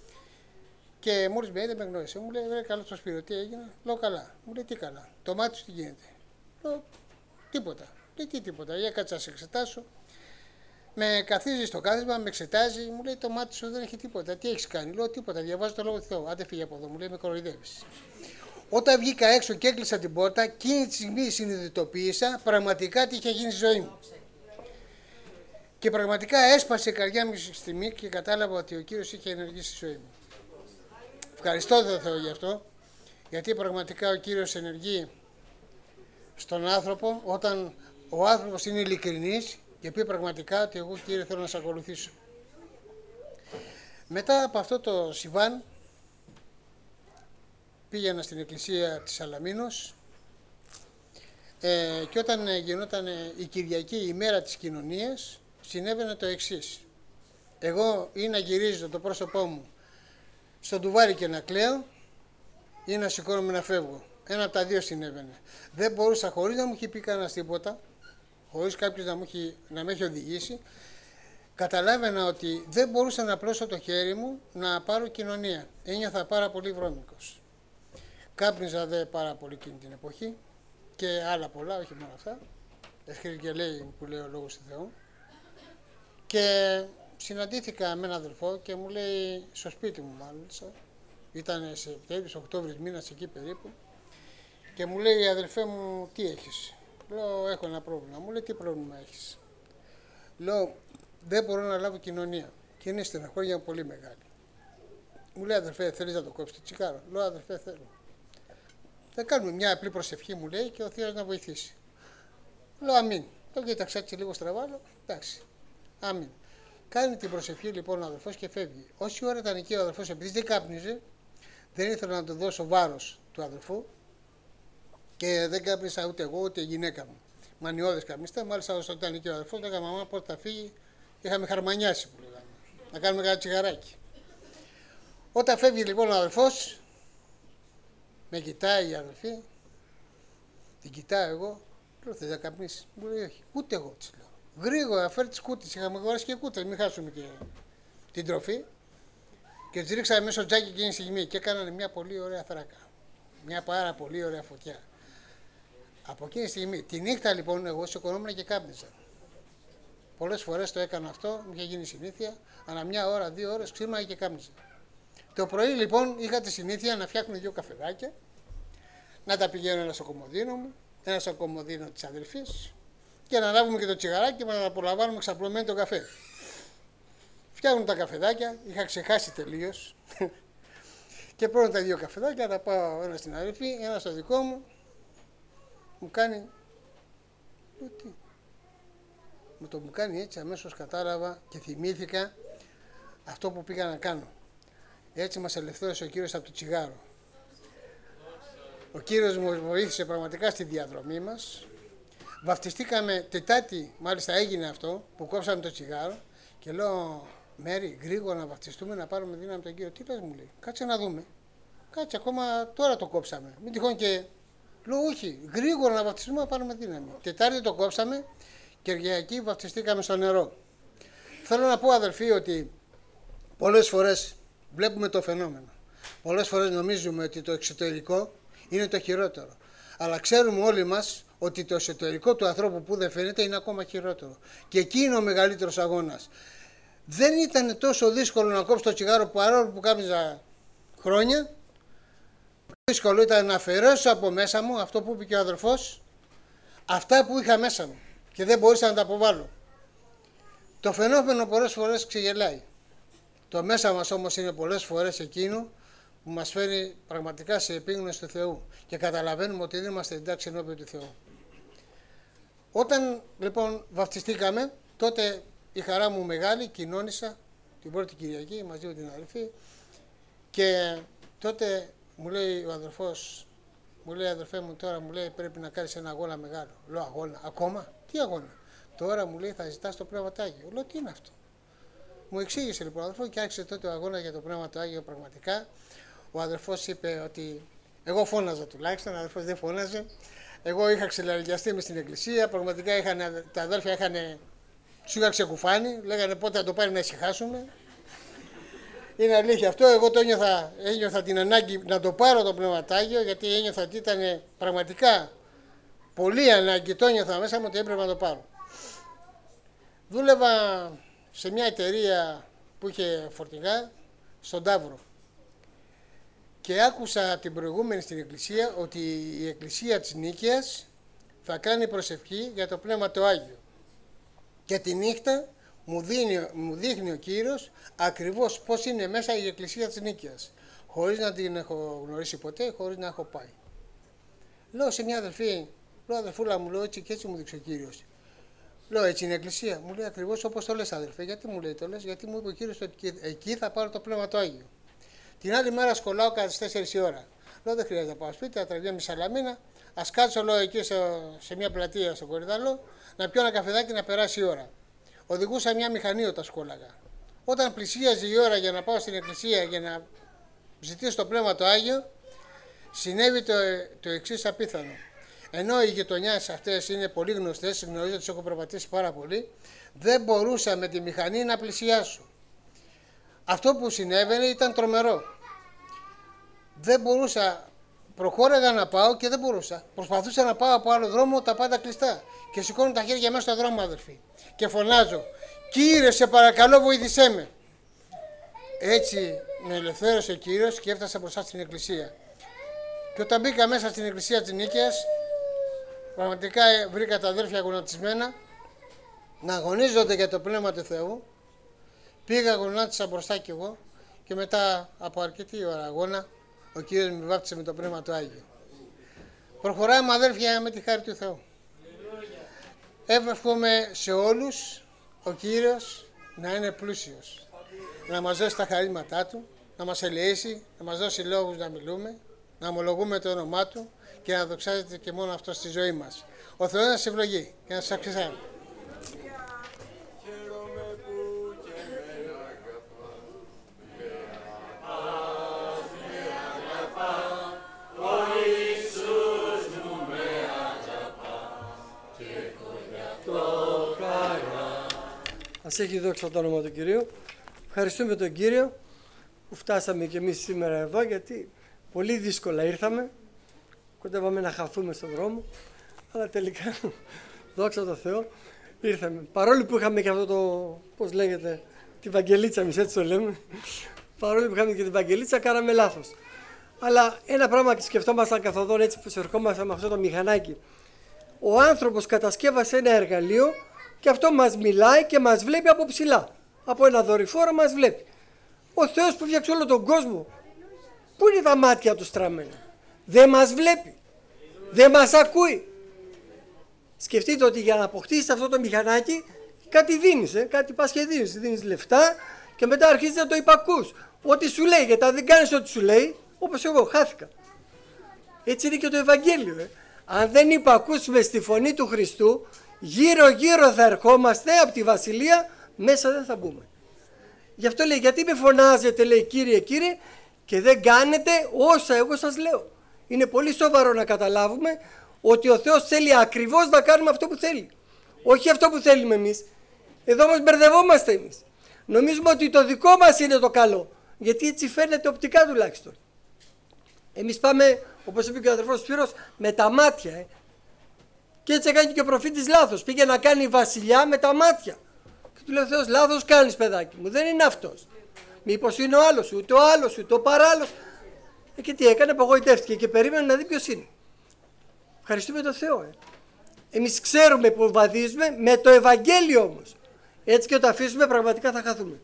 [SPEAKER 5] και μόλις με είδε με γνώρισε. Μου λέει: Ρε, καλό στο Σπύρο, τι έγινε? Λέω: καλά. Μου λέει: τι καλά? Το μάτι σου τι γίνεται? Λέω: τίποτα. Λέει: τι τίποτα? Για κάτσα να σε εξετάσω. Με καθίζει στο κάθισμα, με εξετάζει, μου λέει: το μάτι σου δεν έχει τίποτα. Τι έχει κάνει? Λέω: τίποτα. Διαβάζω το Λόγο του Θεού. Άντε φύγει από εδώ, μου λέει: με κοροϊδεύεις. Όταν βγήκα έξω και έκλεισα την πόρτα, εκείνη τη στιγμή συνειδητοποίησα πραγματικά τι είχε γίνει στη ζωή μου. Και πραγματικά έσπασε η καρδιά μου στη στιγμή και κατάλαβα ότι ο Κύριος είχε ενεργήσει στη ζωή μου. Ευχαριστώ τον Θεό γι' αυτό, γιατί πραγματικά ο Κύριος ενεργεί στον άνθρωπο όταν ο άνθρωπος είναι ειλικρινής και πει πραγματικά ότι εγώ, Κύριε, θέλω να σε ακολουθήσω. Μετά από αυτό το συμβάν πήγαινα στην εκκλησία της Σαλαμίνος ε, και όταν γινόταν η Κυριακή, η ημέρα της κοινωνίας, συνέβαινε το εξής. Εγώ ή να γυρίζω το πρόσωπό μου στο ντουβάρι και να κλαίω ή να σηκώνομαι να φεύγω. Ένα από τα δύο συνέβαινε. Δεν μπορούσα χωρίς να μου έχει πει κανένας τίποτα, χωρίς κάποιος να, μου έχει, να με έχει οδηγήσει, καταλάβαινα ότι δεν μπορούσα να πλώσω το χέρι μου να πάρω κοινωνία. Ένιωθα πάρα πολύ βρώμικος. Κάπνιζα δε πάρα πολύ εκείνη την εποχή και άλλα πολλά, όχι μόνο αυτά. Εσχύρι και λέει που λέει ο λόγος του Θεού. Και συναντήθηκα με έναν αδελφό και μου λέει στο σπίτι μου μάλιστα. Ήταν Σεπτέμβρης, Οκτώβρης μήνας εκεί περίπου. Και μου λέει, αδελφέ μου, τι έχεις? Λέω, έχω ένα πρόβλημα. Μου λέει, τι πρόβλημα έχεις? Λέω, δεν μπορώ να λάβω κοινωνία. Και είναι στεναχώρια πολύ μεγάλη. Μου λέει, αδελφέ, θέλεις να το κόψεις το τσιγάρο? Λέω, αδελφέ, θέλω. Θα κάνουμε μια απλή προσευχή, μου λέει, και ο Θεός να βοηθήσει. Λέω, αμήν. Το κοίταξα έτσι λίγο στραβά, λέω, εντάξει. Αμήν. Κάνει την προσευχή λοιπόν ο αδελφός και φεύγει. Όση ώρα ήταν εκεί ο αδελφός, επειδή δεν κάπνιζε, δεν ήθελα να του δώσω βάρος του αδελφού και δεν κάπνισα ούτε εγώ ούτε η γυναίκα μου. Μανιώδες καπνιστά, μάλιστα όσο ήταν εκεί ο αδελφός, λέγαμε μαμά πότε θα φύγει, είχαμε χαρμανιάσει που λέγαμε. Να κάνουμε κάτι τσιγαράκι. Όταν φεύγει λοιπόν ο αδελφός, με κοιτάει η αδελφή, την κοιτάω εγώ, λέω θες να καπνίσεις? Μου λέει όχι, ούτε εγώ της λέω. Γρήγορα φέρει τις κούτες, είχαμε αγοράσει και κούτες, μην χάσουμε και την τροφή. Και τις ρίξαμε μέσα στο τζάκι εκείνη τη στιγμή και έκαναν μια πολύ ωραία θράκα. Μια πάρα πολύ ωραία φωτιά. Από εκείνη τη στιγμή, τη νύχτα λοιπόν, εγώ σηκωνόμουν και κάπνιζα. Πολλές φορές το έκανα αυτό, μου είχε γίνει συνήθεια, ανά μια ώρα, δύο ώρες ξύπναγα και κάπνιζα. Το πρωί λοιπόν είχα τη συνήθεια να φτιάχνω δύο καφεδάκια, να τα πηγαίνω ένα στο κομμωδίνο μου, ένα στο κομμωδίνο της αδελφής και να λάβουμε και το τσιγαράκι μας να απολαμβάνουμε ξαπλωμένο το καφέ. Φτιάχνουν τα καφεδάκια, είχα ξεχάσει τελείως και παίρνω τα δύο καφεδάκια, τα πάω ένα στην αδελφή, ένα στο δικό μου, μου κάνει, τι, με το μου κάνει έτσι αμέσως κατάλαβα και θυμήθηκα αυτό που πήγα να κάνω. Έτσι μας ελευθέρωσε ο Κύριος από το τσιγάρο. Ο Κύριος μου βοήθησε πραγματικά στη διαδρομή μας. Βαφτιστήκαμε Τετάρτη, μάλιστα έγινε αυτό, που κόψαμε το τσιγάρο και λέω, Μέρη, γρήγορα να βαφτιστούμε, να πάρουμε δύναμη τον Κύριο. Τι λες, μου λέει, κάτσε να δούμε. Κάτσε, ακόμα τώρα το κόψαμε. Μην τυχόν και. Λέω, όχι, γρήγορα να βαφτιστούμε, να πάρουμε δύναμη. Τετάρτη το κόψαμε, Κυριακή βαφτιστήκαμε στο νερό. Θέλω να πω, αδελφοί, ότι πολλές φορές βλέπουμε το φαινόμενο. Πολλές φορές νομίζουμε ότι το εξωτερικό είναι το χειρότερο. Αλλά ξέρουμε όλοι μας ότι το εσωτερικό του ανθρώπου που δεν φαίνεται είναι ακόμα χειρότερο. Και εκεί είναι ο μεγαλύτερος αγώνας. Δεν ήταν τόσο δύσκολο να κόψω το τσιγάρο παρόλο που κάπνιζα χρόνια. Δύσκολο ήταν να αφαιρέσω από μέσα μου αυτό που είπε και ο αδελφός, αυτά που είχα μέσα μου και δεν μπορούσα να τα αποβάλω. Το φαινόμενο πολλές φορές ξεγελάει. Το μέσα μας όμως είναι πολλές φορές εκείνο που μας φέρει πραγματικά σε επίγνωση του Θεού και καταλαβαίνουμε ότι δεν είμαστε εντάξει ενώπιον του Θεού. Όταν λοιπόν βαφτιστήκαμε, τότε η χαρά μου μεγάλη, κοινώνησα την πρώτη Κυριακή μαζί με την αδελφή και τότε μου λέει ο αδελφός, μου λέει αδελφέ μου τώρα, μου λέει πρέπει να κάνεις ένα αγώνα μεγάλο. Λέω αγώνα, ακόμα, τι αγώνα? Τώρα μου λέει θα ζητάς το Πνεύμα του Άγιο. Λέω τι είναι αυτό? Μου εξήγησε λοιπόν ο αδελφός και άρχισε τότε ο αγώνα για το Πνεύμα του Άγιο πραγματικά. Ο αδελφός είπε ότι εγώ φώναζα τουλάχιστον, ο αδελφός δεν φώναζε. Εγώ είχα ξελαργιαστεί μες στην εκκλησία, πραγματικά είχαν, τα αδέλφια είχαν, σου είχα ξεκουφάνει, λέγανε πότε θα το πάρει να ησυχάσουμε. Είναι αλήθεια αυτό, εγώ το ένιωθα, ένιωθα την ανάγκη να το πάρω το Πνεύμα του Άγιο, γιατί ένιωθα ότι ήταν πραγματικά πολύ ανάγκη, το ένιωθα μέσα μου ότι έπρεπε να το πάρω. Δούλευα σε μια εταιρεία που είχε φορτηγά στον Ταύρο και άκουσα την προηγούμενη στην εκκλησία ότι η εκκλησία της Νίκαιας θα κάνει προσευχή για το Πνεύμα του Άγιο και τη νύχτα μου δίνει, μου δείχνει ο Κύριος ακριβώς πώς είναι μέσα η εκκλησία της Νίκαιας, χωρίς να την έχω γνωρίσει ποτέ, χωρίς να έχω πάει. Λέω σε μια αδελφή, λέω αδελφούλα μου, λέω έτσι και έτσι μου δείξει ο Κύριος. Λέω έτσι είναι η εκκλησία? Μου λέει ακριβώς όπως το λες αδελφέ. Γιατί μου λέει το λες? Γιατί μου είπε ο Κύριος ότι εκεί θα πάρω το Πνεύμα του Άγιο. Την άλλη μέρα σκολάω κατά τις τέσσερις η ώρα. Λέω δεν χρειάζεται να πάω σπίτι, θα τραβιέμαι Σαλαμίνα, ας κάτσω λέω εκεί σε, σε μια πλατεία στο Κορυδαλό, να πιω ένα καφεδάκι να περάσει η ώρα. Οδηγούσα μια μηχανή όταν σκόλαγα. Όταν πλησίαζε η ώρα για να πάω στην εκκλησία για να ζητήσω το Πνεύμα του Άγιο, συνέβη το, το εξής απίθανο. ενώ οι γειτονιές αυτές είναι πολύ γνωστές, γνωρίζω, τις έχω περπατήσει πάρα πολύ, δεν μπορούσα με τη μηχανή να πλησιάσω. Αυτό που συνέβαινε ήταν τρομερό. Δεν μπορούσα, προχώραγα να πάω και δεν μπορούσα. Προσπαθούσα να πάω από άλλο δρόμο, τα πάντα κλειστά. Και σηκώνω τα χέρια μέσα στον δρόμο, αδερφοί. Και φωνάζω, Κύριε, σε παρακαλώ, βοήθησέ με. Έτσι με ελευθέρωσε ο Κύριος και έφτασα μπροστά στην εκκλησία. Και όταν μπήκα μέσα στην εκκλησία της Νίκαιας, πραγματικά βρήκα τα αδέρφια γονατισμένα να αγωνίζονται για το Πνεύμα του Θεού. Πήγα, γονάτισα μπροστά κι εγώ και μετά από αρκετή ώρα αγώνα ο Κύριος με βάπτισε με το Πνεύμα του Άγιου. Προχωράμε, αδέρφια, με τη χάρη του Θεού. Εύχομαι σε όλους ο Κύριος να είναι πλούσιος, να μας δώσει τα χαρίσματά Του, να μας ελεήσει, να μας δώσει λόγους να μιλούμε, να ομολογούμε το όνομά Του και να δοξάζεται και μόνο Αυτό στη ζωή μας. Ο Θεός να σας ευλογεί και να σας αξιώσει.
[SPEAKER 6] Ας έχει δόξα το όνομα του Κυρίου. Ευχαριστούμε τον Κύριο που φτάσαμε και εμείς σήμερα εδώ, γιατί πολύ δύσκολα ήρθαμε. Κοντεύαμε να χαθούμε στον δρόμο, αλλά τελικά, δόξα τω Θεώ, ήρθαμε. Παρόλο που είχαμε και αυτό το, πώς λέγεται, τη Βαγγελίτσα, εμείς έτσι το λέμε. Παρόλο που είχαμε και τη Βαγγελίτσα, κάναμε λάθος. Αλλά ένα πράγμα και σκεφτόμασταν καθοδόν, έτσι που ερχόμασταν με αυτό το μηχανάκι. Ο άνθρωπος κατασκεύασε ένα εργαλείο και αυτό μας μιλάει και μας βλέπει από ψηλά. Από ένα δορυφόρο μας βλέπει. Ο Θεός που φτιάξε όλο τον κόσμο, πού είναι τα μάτια του στραμμένα? Δεν μας βλέπει. Δεν μας ακούει. Σκεφτείτε ότι για να αποκτήσεις αυτό το μηχανάκι κάτι δίνεις, ε? κάτι πας και δίνεις. Δίνεις λεφτά και μετά αρχίζεις να το υπακούς. Ό,τι σου λέει, γιατί αν δεν κάνεις ό,τι σου λέει, όπως εγώ, χάθηκα. Έτσι είναι και το Ευαγγέλιο. Ε? Αν δεν υπακούσουμε στη φωνή του Χριστού, γύρω γύρω θα ερχόμαστε από τη Βασιλεία, μέσα δεν θα μπούμε. Γι' αυτό λέει, γιατί με φωνάζετε, λέει, Κύριε, Κύριε, και δεν κάνετε όσα εγώ σας λέω. Είναι πολύ σοβαρό να καταλάβουμε ότι ο Θεός θέλει ακριβώς να κάνουμε αυτό που θέλει. Όχι αυτό που θέλουμε εμείς. Εδώ όμως μπερδευόμαστε εμείς. Νομίζουμε ότι το δικό μας είναι το καλό. Γιατί έτσι φαίνεται οπτικά τουλάχιστον. Εμείς πάμε, όπως είπε και ο αδερφός Σπύρος, με τα μάτια. Ε. Και έτσι έκανε και ο προφήτης λάθος. Πήγε να κάνει βασιλιά με τα μάτια. Και του λέει ο Θεός, λάθος κάνεις, παιδάκι μου. Δεν είναι αυτός. Μήπως είναι ο άλλος, ούτε ο άλλος, ούτε ο παράλληλος. Ε, και τι έκανε, απογοητεύτηκε και περίμενε να δει ποιος είναι. Ευχαριστούμε τον Θεό. Ε. Εμείς ξέρουμε που βαδίζουμε, με το Ευαγγέλιο όμως. Έτσι και όταν αφήσουμε πραγματικά θα χαθούμε.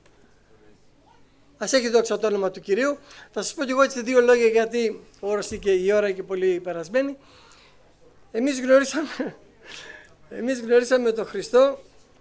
[SPEAKER 6] Ας έχει δόξα το όνομα του Κυρίου. Θα σας πω κι εγώ έτσι δύο λόγια, γιατί ώρος και η ώρα και πολύ περασμένη. Εμείς γνωρίσαμε, εμείς γνωρίσαμε τον Χριστό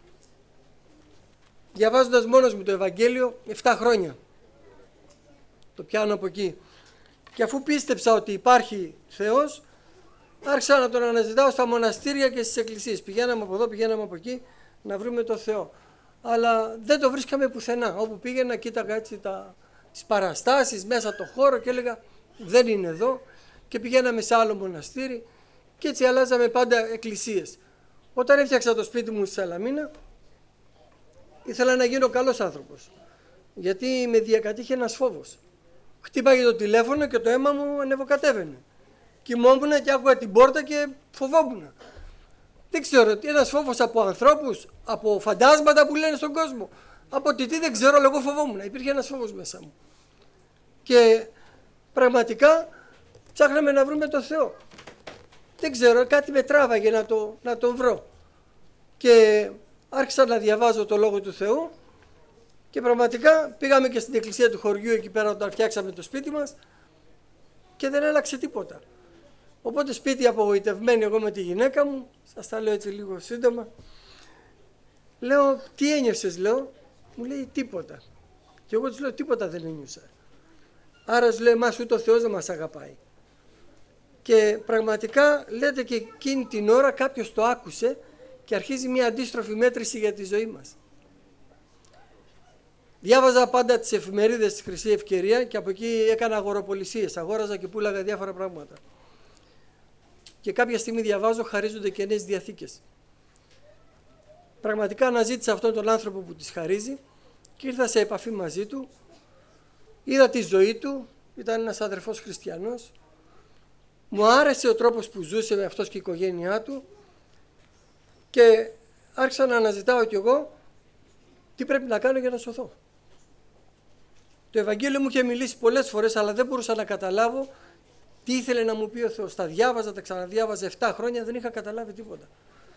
[SPEAKER 6] διαβάζοντας μόνος μου το Ευαγγέλιο επτά χρόνια. Το πιάνω από εκεί. Και αφού πίστεψα ότι υπάρχει Θεός, άρχισα να τον αναζητάω στα μοναστήρια και στις εκκλησίες. Πηγαίναμε από εδώ, πηγαίναμε από εκεί να βρούμε τον Θεό. Αλλά δεν το βρίσκαμε πουθενά. Όπου πήγαινα, κοίταγα έτσι τα, τις παραστάσεις μέσα το χώρο και έλεγα δεν είναι εδώ. Και πηγαίναμε σε άλλο μοναστήρι και έτσι αλλάζαμε πάντα εκκλησίες. Όταν έφτιαξα το σπίτι μου στη Σαλαμίνα, ήθελα να γίνω καλός άνθρωπος. Γιατί με διακατήχε ένας φόβος. Χτύπαγε το τηλέφωνο και το αίμα μου ανεβοκατέβαινε. Κοιμόμουν και άκουγα την πόρτα και φοβόμουν. Δεν ξέρω, ένας φόβος από ανθρώπους, από φαντάσματα που λένε στον κόσμο. Από τι, τι δεν ξέρω, αλλά εγώ φοβόμουν. Υπήρχε ένας φόβος μέσα μου. Και πραγματικά ψάχναμε να βρούμε τον Θεό. Δεν ξέρω, κάτι με τράβαγε να, το, να τον βρω. Και άρχισα να διαβάζω το Λόγο του Θεού και πραγματικά πήγαμε και στην εκκλησία του χωριού εκεί πέρα όταν φτιάξαμε το σπίτι μας και δεν άλλαξε τίποτα. Οπότε σπίτι απογοητευμένη εγώ με τη γυναίκα μου, σας τα λέω έτσι λίγο σύντομα, λέω τι ένιωσες, λέω, μου λέει τίποτα. Και εγώ της λέω τίποτα δεν ένιωσα. Άρα σου λέει εμάς ούτε ο Θεός δεν μας αγαπάει. Και πραγματικά λέτε και εκείνη την ώρα κάποιος το άκουσε και αρχίζει μια αντίστροφη μέτρηση για τη ζωή μας. Διάβαζα πάντα τις εφημερίδες της Χρυσή Ευκαιρία και από εκεί έκανα αγοροπολισίες. Αγόραζα και πούλαγα διάφορα πράγματα. και κάποια στιγμή διαβάζω χαρίζονται και νέες διαθήκες. Πραγματικά αναζήτησα αυτόν τον άνθρωπο που τις χαρίζει και ήρθα σε επαφή μαζί του, είδα τη ζωή του, ήταν ένας αδερφός χριστιανός, μου άρεσε ο τρόπος που ζούσε με αυτός και η οικογένειά του και άρχισα να αναζητάω κι εγώ τι πρέπει να κάνω για να σωθώ. Το Ευαγγέλιο μου είχε μιλήσει πολλές φορές, αλλά δεν μπορούσα να καταλάβω τι ήθελε να μου πει ο Θεός. Τα διάβαζα, τα ξαναδιάβαζα επτά χρόνια, δεν είχα καταλάβει τίποτα.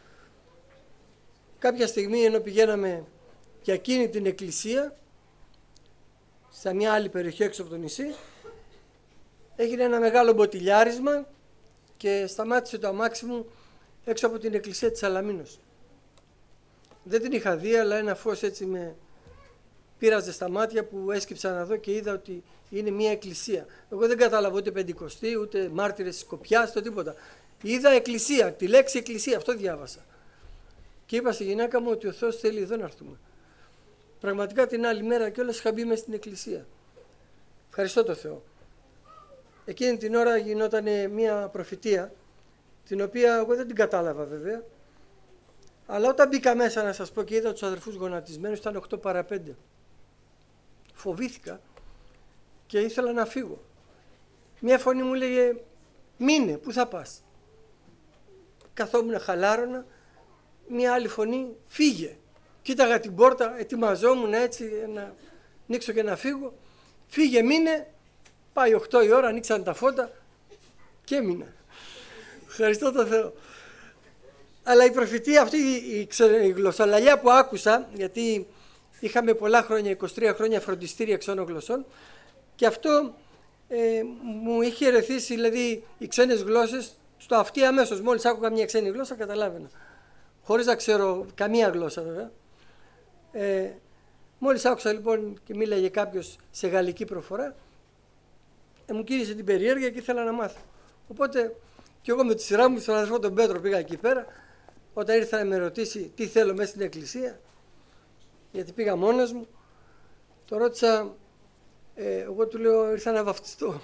[SPEAKER 6] Κάποια στιγμή, ενώ πηγαίναμε για εκείνη την εκκλησία, σε μια άλλη περιοχή έξω από το νησί, έγινε ένα μεγάλο μποτιλιάρισμα και σταμάτησε το αμάξι μου έξω από την εκκλησία της Σαλαμίνος. Δεν την είχα δει, αλλά ένα φως έτσι με πείραζε στα μάτια που έσκυψα να δω και είδα ότι είναι μια εκκλησία. Εγώ δεν κατάλαβα ούτε πεντηκοστή, ούτε μάρτυρες της Σκοπιάς, το τίποτα. Είδα εκκλησία, τη λέξη εκκλησία, αυτό διάβασα. Και είπα στη γυναίκα μου ότι ο Θεός θέλει εδώ να έρθουμε. Πραγματικά την άλλη μέρα κιόλας είχα μπει μες στην εκκλησία. Ευχαριστώ το Θεό. Εκείνη την ώρα γινόταν μια προφητεία, την οποία εγώ δεν την κατάλαβα βέβαια. Αλλά όταν μπήκα μέσα να σας πω και είδα τους αδερφούς γονατισμένους, ήταν οκτώ παρά πέντε. Φοβήθηκα και ήθελα να φύγω. Μια φωνή μου λέγε μείνε, πού θα πας. Καθόμουν χαλάρωνα, μια άλλη φωνή φύγε. Κοίταγα την πόρτα, ετοιμαζόμουν έτσι να ανοίξω και να φύγω. Φύγε, μείνε, πάει οκτώ η ώρα, ανοίξαν τα φώτα και έμεινα. Ευχαριστώ τον Θεό. Αλλά η προφητεία αυτή, η, ξε, η γλωσσολαλιά που άκουσα, γιατί είχαμε πολλά χρόνια, είκοσι τρία χρόνια φροντιστήρια ξένων γλωσσών, και αυτό ε, μου είχε ερεθίσει, δηλαδή οι ξένες γλώσσες, στο αυτί αμέσως, μόλις άκουγα μια ξένη γλώσσα καταλάβαινα. Χωρίς να ξέρω καμία γλώσσα βέβαια. Ε, μόλις άκουσα λοιπόν και μίλαγε κάποιος σε γαλλική προφορά, ε, μου κύρισε την περιέργεια και ήθελα να μάθω. Οπότε και εγώ με τη σειρά μου στον αδερφό τον Πέτρο πήγα εκεί πέρα. Όταν ήρθα να με ρωτήσει τι θέλω μέσα στην εκκλησία, γιατί πήγα μόνος μου, το ρώτησα, ε, εγώ του λέω ήρθα να βαφτιστώ.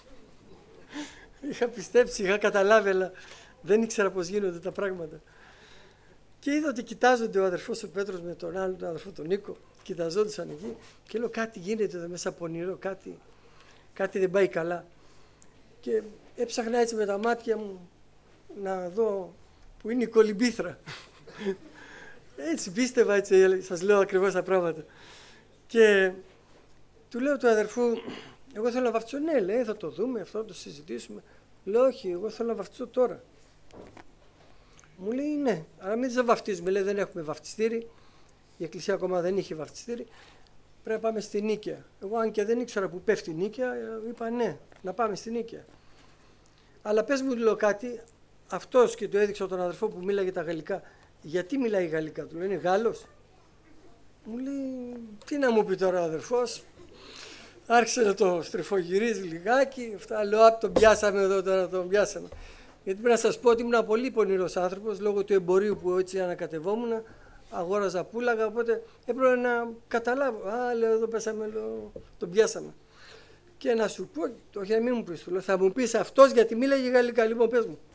[SPEAKER 6] Είχα πιστέψει, είχα καταλάβει, αλλά δεν ήξερα πώς γίνονται τα πράγματα. Και είδα ότι κοιτάζονται ο αδερφός ο Πέτρος με τον άλλο, τον αδερφό τον Νίκο, κοιταζόντουσαν εκεί και λέω κάτι γίνεται εδώ μέσα πονηρό, κάτι, κάτι δεν πάει καλά. Και έψαχνα έτσι με τα μάτια μου να δω που είναι η κολυμπήθρα. Έτσι πίστευα, έτσι σας λέω ακριβώς τα πράγματα. Και του λέω του αδερφού, εγώ θέλω να βαφτιστώ. Ναι, λέει, θα το δούμε, αυτό θα το συζητήσουμε. Λέω, όχι, εγώ θέλω να βαφτιστώ τώρα. Μου λέει, ναι, αλλά μην δεν βαφτίζουμε, λέει, δεν έχουμε βαφτιστήρι. Η εκκλησία ακόμα δεν είχε βαφτιστήρι. Πρέπει να πάμε στη Νίκαια. Εγώ, αν και δεν ήξερα που πέφτει η Νίκαια, είπα ναι, να πάμε στη Νίκαια. Αλλά πες μου, λέω κάτι, αυτός, και του έδειξα τον αδερφό που μίλαγε τα γαλλικά. Γιατί μιλάει γαλλικά, του λέω, είναι Γάλλος. Μου λέει, τι να μου πει τώρα ο αδερφός. Άρχισε να το στριφογυρίζει λιγάκι. Αυτά λέω, απ' τον πιάσαμε εδώ τώρα, τον πιάσαμε. Γιατί πρέπει να σας πω ότι ήμουν πολύ πονηρός άνθρωπος λόγω του εμπορίου που έτσι ανακατευόμουν. Αγόραζα, πούλαγα, οπότε έπρεπε να καταλάβω. Α, λέω, εδώ πέσαμε, λέω, τον πιάσαμε. Και να σου πω, όχι να μην μου πεις, λέω, θα μου πεις αυτός γιατί μίλαγε γαλλικά. Λοιπόν, πες μου.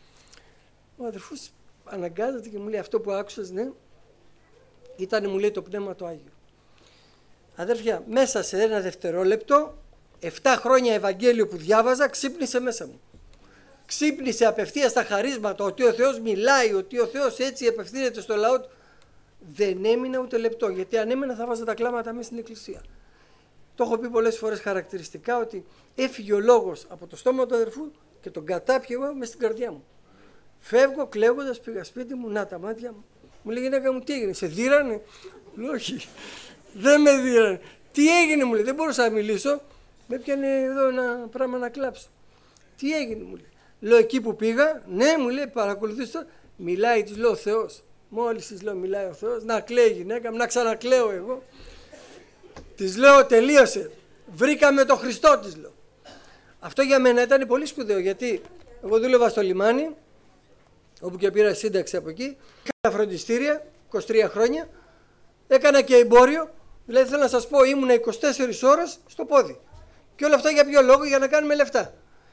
[SPEAKER 6] Ο αδερφός αναγκάζεται και μου λέει, αυτό που άκουσες, ναι, ήταν, μου λέει, το Πνεύμα το Άγιο. Αδέρφια, μέσα σε ένα δευτερόλεπτο, εφτά χρόνια Ευαγγέλιο που διάβαζα, ξύπνησε μέσα μου. Ξύπνησε απευθείας τα χαρίσματα, ότι ο Θεός μιλάει, ότι ο Θεός έτσι απευθύνεται στο λαό του. Δεν έμεινα ούτε λεπτό, γιατί αν έμεινα θα βάζα τα κλάματα μέσα στην εκκλησία. Το έχω πει πολλές φορές χαρακτηριστικά, ότι έφυγε ο λόγος από το στόμα του αδερφού και τον κατάπιε εγώ μες στην καρδιά μου. Φεύγω κλαίγοντας, πήγα σπίτι μου, να τα μάτια μου. Μου λέει, γυναίκα μου, τι έγινε, σε δίρανε? Λέω, όχι, δεν με δίρανε. Τι έγινε, μου λέει, δεν μπορούσα να μιλήσω. Με πιάνε εδώ ένα πράγμα να κλάψω. Τι έγινε, μου λέει. Λέω, εκεί που πήγα, ναι, μου λέει, παρακολουθείς το. Μιλάει, της λέω, ο Θεός. Μόλις της λέω, μιλάει ο Θεός, να κλαίει η γυναίκα μου, να ξανακλαίω εγώ. Της λέω, τελείωσε. Βρήκαμε τον Χριστό, της λέω. Αυτό για μένα ήταν πολύ σπουδαίο, γιατί εγώ δούλευα στο λιμάνι, όπου και πήρα σύνταξη από εκεί. Είχα φροντιστήρια, είκοσι τρία χρόνια. Έκανα και εμπόριο. Δηλαδή θέλω να σας πω, ήμουνα είκοσι τέσσερις ώρες στο πόδι. Και όλα αυτά για ποιο λόγο? Για να κάνουμε λεφτά.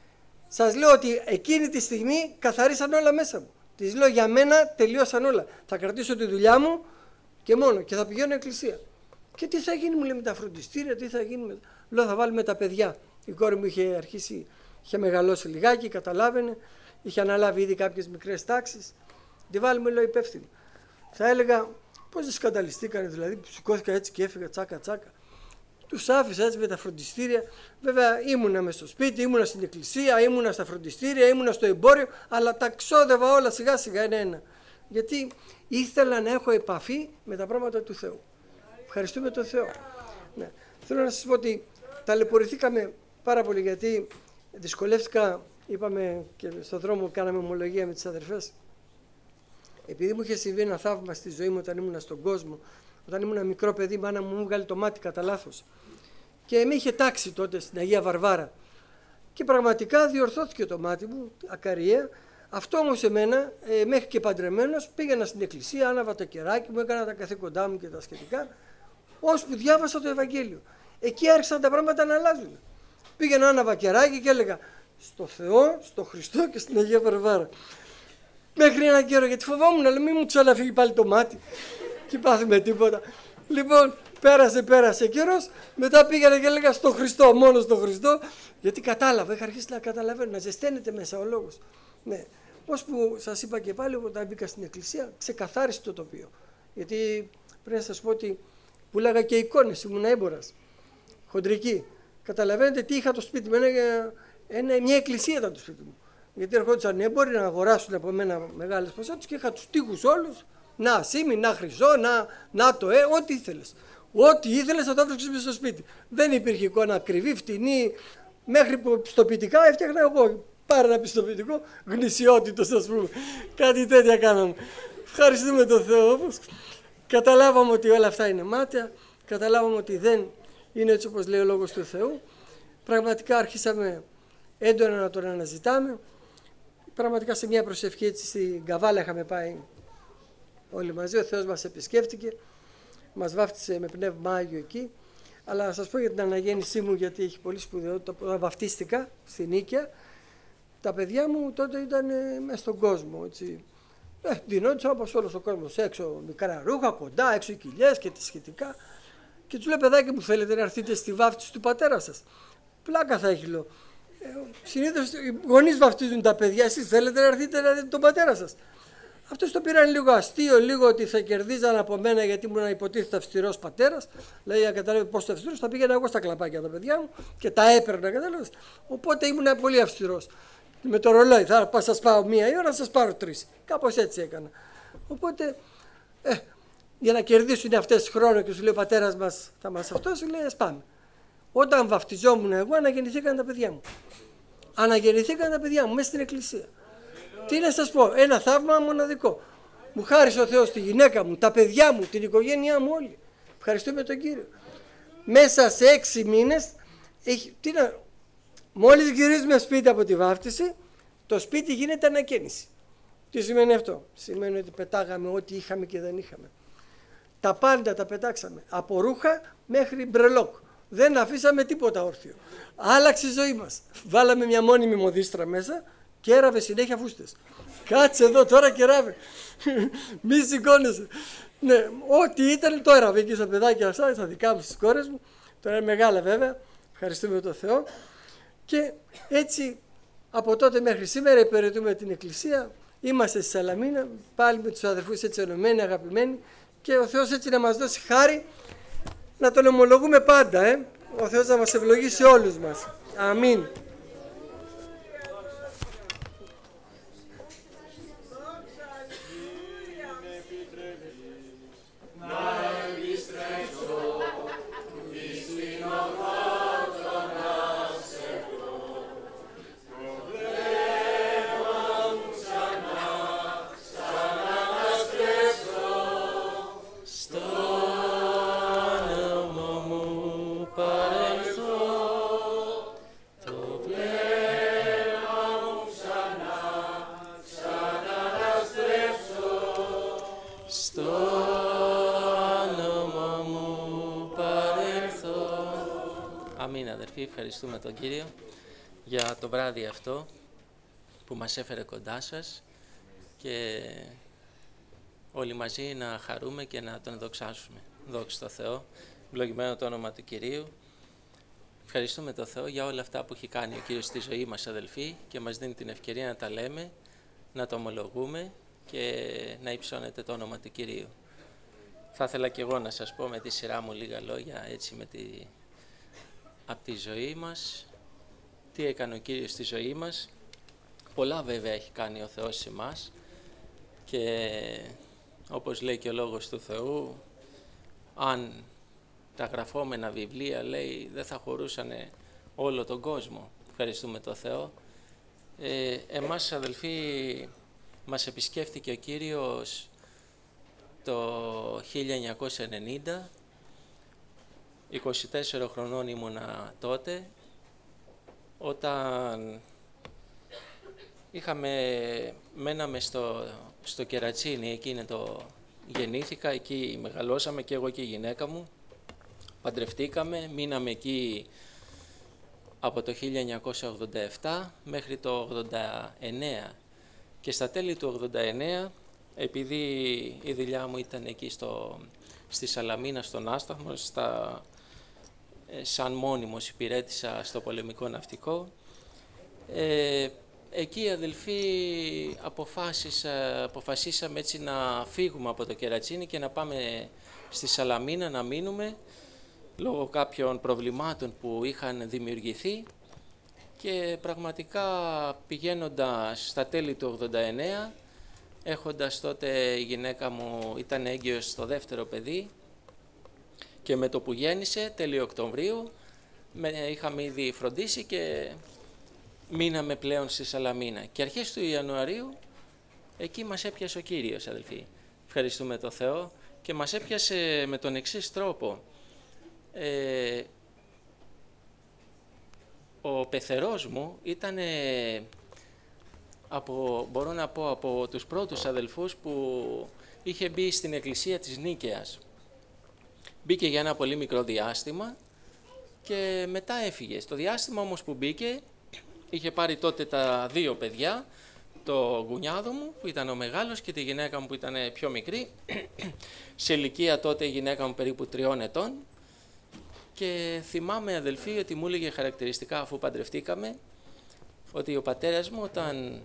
[SPEAKER 6] Σας λέω ότι εκείνη τη στιγμή καθαρίσαν όλα μέσα μου. Της λέω για μένα τελείωσαν όλα. Θα κρατήσω τη δουλειά μου και μόνο και θα πηγαίνω εκκλησία. Και τι θα γίνει, μου λέει, με τα φροντιστήρια, τι θα γίνει. Με... Λέω θα βάλουμε τα παιδιά. Η κόρη μου είχε αρχίσει, είχε μεγαλώσει λιγάκι, καταλάβαινε, είχε αναλάβει ήδη κάποιες μικρές τάξεις. Τη βάλουμε, λέω, υπεύθυνη. Θα έλεγα πώς δεν σκανταλιστήκανε, δηλαδή, σηκώθηκα έτσι και έφυγα τσάκα τσάκα. Τους άφησα έτσι με τα φροντιστήρια. Βέβαια ήμουνα μες στο σπίτι, ήμουνα στην εκκλησία, ήμουνα στα φροντιστήρια, ήμουνα στο εμπόριο, αλλά τα ξόδευα όλα σιγά σιγά ένα-ένα. Γιατί ήθελα να έχω επαφή με τα πράγματα του Θεού. Ευχαριστούμε τον Θεό. Ναι. Θέλω να σας πω ότι ταλαιπωρηθήκαμε πάρα πολύ, γιατί δυσκολεύτηκα, είπαμε και στον δρόμο κάναμε ομολογία με τις αδερφές. Επειδή μου είχε συμβεί ένα θαύμα στη ζωή μου όταν ήμουνα στον κόσμο, όταν ήμουν μικρό παιδί, η μάνα μου μου βγάλει το μάτι κατά λάθος. Και με είχε τάξει τότε στην Αγία Βαρβάρα. Και πραγματικά διορθώθηκε το μάτι μου, ακαριέα. Αυτό όμως εμένα, ε, μέχρι και παντρεμένος, πήγαινα στην εκκλησία, άναβα το κεράκι μου, έκανα τα καθήκοντά μου και τα σχετικά, ώσπου διάβασα το Ευαγγέλιο. Εκεί άρχισαν τα πράγματα να αλλάζουν. Πήγαινα, άναβα κεράκι και έλεγα στο Θεό, στο Χριστό και στην Αγία Βαρβάρα. Μέχρι έναν καιρό, γιατί φοβόμουν, αλλά μην μου ξαναφύγει πάλι το μάτι και πάθουμε τίποτα. Λοιπόν, πέρασε, πέρασε καιρός, μετά πήγαινα και έλεγα στο Χριστό, μόνο στο Χριστό, γιατί κατάλαβα, είχα αρχίσει να καταλαβαίνω, να ζεσταίνεται μέσα ο λόγος. Ναι. Ώσπου σας είπα και πάλι, όταν μπήκα στην εκκλησία, ξεκαθάρισε το τοπίο. Γιατί πρέπει να σας πω ότι πουλάγα και εικόνες, ήμουν έμπορας, χοντρική. Καταλαβαίνετε τι είχα το σπίτι μου, ένα, ένα, μια εκκλησία ήταν το σπίτι μου. Γιατί ερχόντουσαν έμποροι να αγοράσουν από μένα μεγάλες ποσότητες και είχα τους τοίχους όλους. Να σήμη, να χρυσό, να, να το ε, ό,τι ήθελες. Ό,τι ήθελες θα το βρίσκεις μέσα στο σπίτι. Δεν υπήρχε εικόνα ακριβή, φτηνή, μέχρι που πιστοποιητικά έφτιαχνα εγώ. Πάρε ένα πιστοποιητικό, γνησιότητος, ας πούμε. Κάτι τέτοια κάναμε. Ευχαριστούμε τον Θεό όμως. Καταλάβαμε ότι όλα αυτά είναι μάταια. Καταλάβαμε ότι δεν είναι έτσι όπως λέει ο Λόγος του Θεού. Πραγματικά αρχίσαμε έντονα να τον αναζητάμε. Πραγματικά σε μια προσευχή έτσι στην Καβάλα είχαμε πάει όλοι μαζί. Ο Θεός μας επισκέφτηκε. Μας βάφτισε με πνεύμα Άγιο εκεί. Αλλά να σας πω για την αναγέννησή μου, γιατί έχει πολύ σπουδαιότητα. Όταν βαφτίστηκα στην Νίκαια, τα παιδιά μου τότε ήταν μέσα στον κόσμο. Έτσι. Ε, δινόντουσαν όπως όλος ο κόσμος. Έξω μικρά ρούχα, κοντά, έξω οι κοιλιές και τα σχετικά. Και τους λέω, παιδάκι μου, θέλετε να έρθετε στη βάφτιση του πατέρα σας? Πλάκα θα έχει, λέω. Ε, συνήθως οι γονείς βαφτίζουν τα παιδιά. Εσείς θέλετε να έρθετε να δείτε τον πατέρα σας? Αυτός το πήραν λίγο αστείο, λίγο ότι θα κερδίζαν από μένα γιατί ήμουν υποτίθεται αυστηρός πατέρας. Λέει, να καταλάβει πόσο αυστηρός, θα πήγαινα εγώ στα κλαπάκια τα παιδιά μου και τα έπαιρνα, κατάλαβες. Οπότε ήμουν πολύ αυστηρός. Με το ρολόι, θα σας πάω μία η ώρα, θα σας πάρω τρεις. Κάπως έτσι έκανα. Οπότε, ε, για να κερδίσουν αυτές χρόνο και σου λέει ο πατέρας μας θα μας αυτό, σου λέει, ας πάμε. Όταν βαφτιζόμουν εγώ, αναγεννηθήκαν τα παιδιά μου. Αναγεννηθήκαν τα παιδιά μου μέσα στην εκκλησία. Τι να σας πω, ένα θαύμα μοναδικό. Μου χάρισε ο Θεός τη γυναίκα μου, τα παιδιά μου, την οικογένειά μου όλη. Ευχαριστούμε τον Κύριο. Μέσα σε έξι μήνες, έχει, τι να, μόλις γυρίζουμε σπίτι από τη βάφτιση, το σπίτι γίνεται ανακαίνιση. Τι σημαίνει αυτό? Σημαίνει ότι πετάγαμε ό,τι είχαμε και δεν είχαμε. Τα πάντα τα πετάξαμε, από ρούχα μέχρι μπρελόκ. Δεν αφήσαμε τίποτα όρθιο. Άλλαξε η ζωή μας. Βάλαμε μια μόνιμη μοδίστρα μέσα και έραβε συνέχεια φούστες. Κάτσε εδώ τώρα και ράβε. Μη σηκώνεσαι. Ναι, ό,τι ήταν το έραβε εκεί στα παιδάκια αυτά, στα δικά μου, στις κόρες μου. Τώρα είναι μεγάλα βέβαια. Ευχαριστούμε τον Θεό. Και έτσι από τότε μέχρι σήμερα υπηρετούμε την Εκκλησία. Είμαστε στη Σαλαμίνα, πάλι με τους αδερφούς έτσι ενωμένοι, αγαπημένοι. Και ο Θεός έτσι να μας δώσει χάρη να τον ομολογούμε πάντα. Ε? Ο Θεός να μας ευλογήσει όλους μας. Αμήν.
[SPEAKER 7] Ευχαριστούμε τον Κύριο για το βράδυ αυτό που μας έφερε κοντά σας και όλοι μαζί να χαρούμε και να τον δοξάσουμε. Δόξα τω Θεώ, ευλογημένο το όνομα του Κυρίου. Ευχαριστούμε τον Θεό για όλα αυτά που έχει κάνει ο Κύριος στη ζωή μας, αδελφοί, και μας δίνει την ευκαιρία να τα λέμε, να το ομολογούμε και να υψώνεται το όνομα του Κυρίου. Θα ήθελα και εγώ να σας πω με τη σειρά μου λίγα λόγια έτσι με τη... από τη ζωή μας, τι έκανε ο Κύριος στη ζωή μας. Πολλά βέβαια έχει κάνει ο Θεός σε εμάς και όπως λέει και ο Λόγος του Θεού, αν τα γραφόμενα βιβλία, λέει, δεν θα χωρούσαν όλο τον κόσμο. Ευχαριστούμε τον Θεό. Ε, εμάς, αδελφοί, μας επισκέφτηκε ο Κύριος το χίλια εννιακόσια ενενήντα, είκοσι τέσσερων χρονών ήμουνα τότε, όταν είχαμε, μέναμε στο, στο Κερατσίνι, εκεί είναι το γεννήθηκα, εκεί μεγαλώσαμε και εγώ και η γυναίκα μου, παντρευτήκαμε, μείναμε εκεί από το χίλια εννιακόσια ογδόντα επτά μέχρι το ογδόντα εννέα και στα τέλη του ογδόντα εννέα, επειδή η δουλειά μου ήταν εκεί στο, στη Σαλαμίνα, στον Άσταθμο, στα, σαν μόνιμος υπηρέτησα στο πολεμικό ναυτικό, ε, εκεί, αδελφοί, αποφάσισα, αποφασίσαμε έτσι να φύγουμε από το Κερατσίνι και να πάμε στη Σαλαμίνα να μείνουμε λόγω κάποιων προβλημάτων που είχαν δημιουργηθεί και πραγματικά πηγαίνοντας στα τέλη του ογδόντα εννέα, έχοντας τότε η γυναίκα μου ήταν έγκυος στο δεύτερο παιδί και με το που γέννησε τέλη Οκτωβρίου με, είχαμε ήδη φροντίσει και μείναμε πλέον στη Σαλαμίνα. Και αρχές του Ιανουαρίου εκεί μας έπιασε ο Κύριος, αδελφοί. Ευχαριστούμε τον Θεό και μας έπιασε με τον εξής τρόπο. Ε, ο πεθερός μου ήταν, από, μπορώ να πω, από τους πρώτους αδελφούς που είχε μπει στην εκκλησία της Νίκαιας. Μπήκε για ένα πολύ μικρό διάστημα και μετά έφυγε. Στο διάστημα όμως που μπήκε, είχε πάρει τότε τα δύο παιδιά, το γουνιάδο μου που ήταν ο μεγάλος και τη γυναίκα μου που ήταν πιο μικρή. Σε ηλικία τότε η γυναίκα μου περίπου τριών ετών. Και θυμάμαι, αδελφοί, ότι μου έλεγε χαρακτηριστικά αφού παντρευτήκαμε, ότι ο πατέρας μου όταν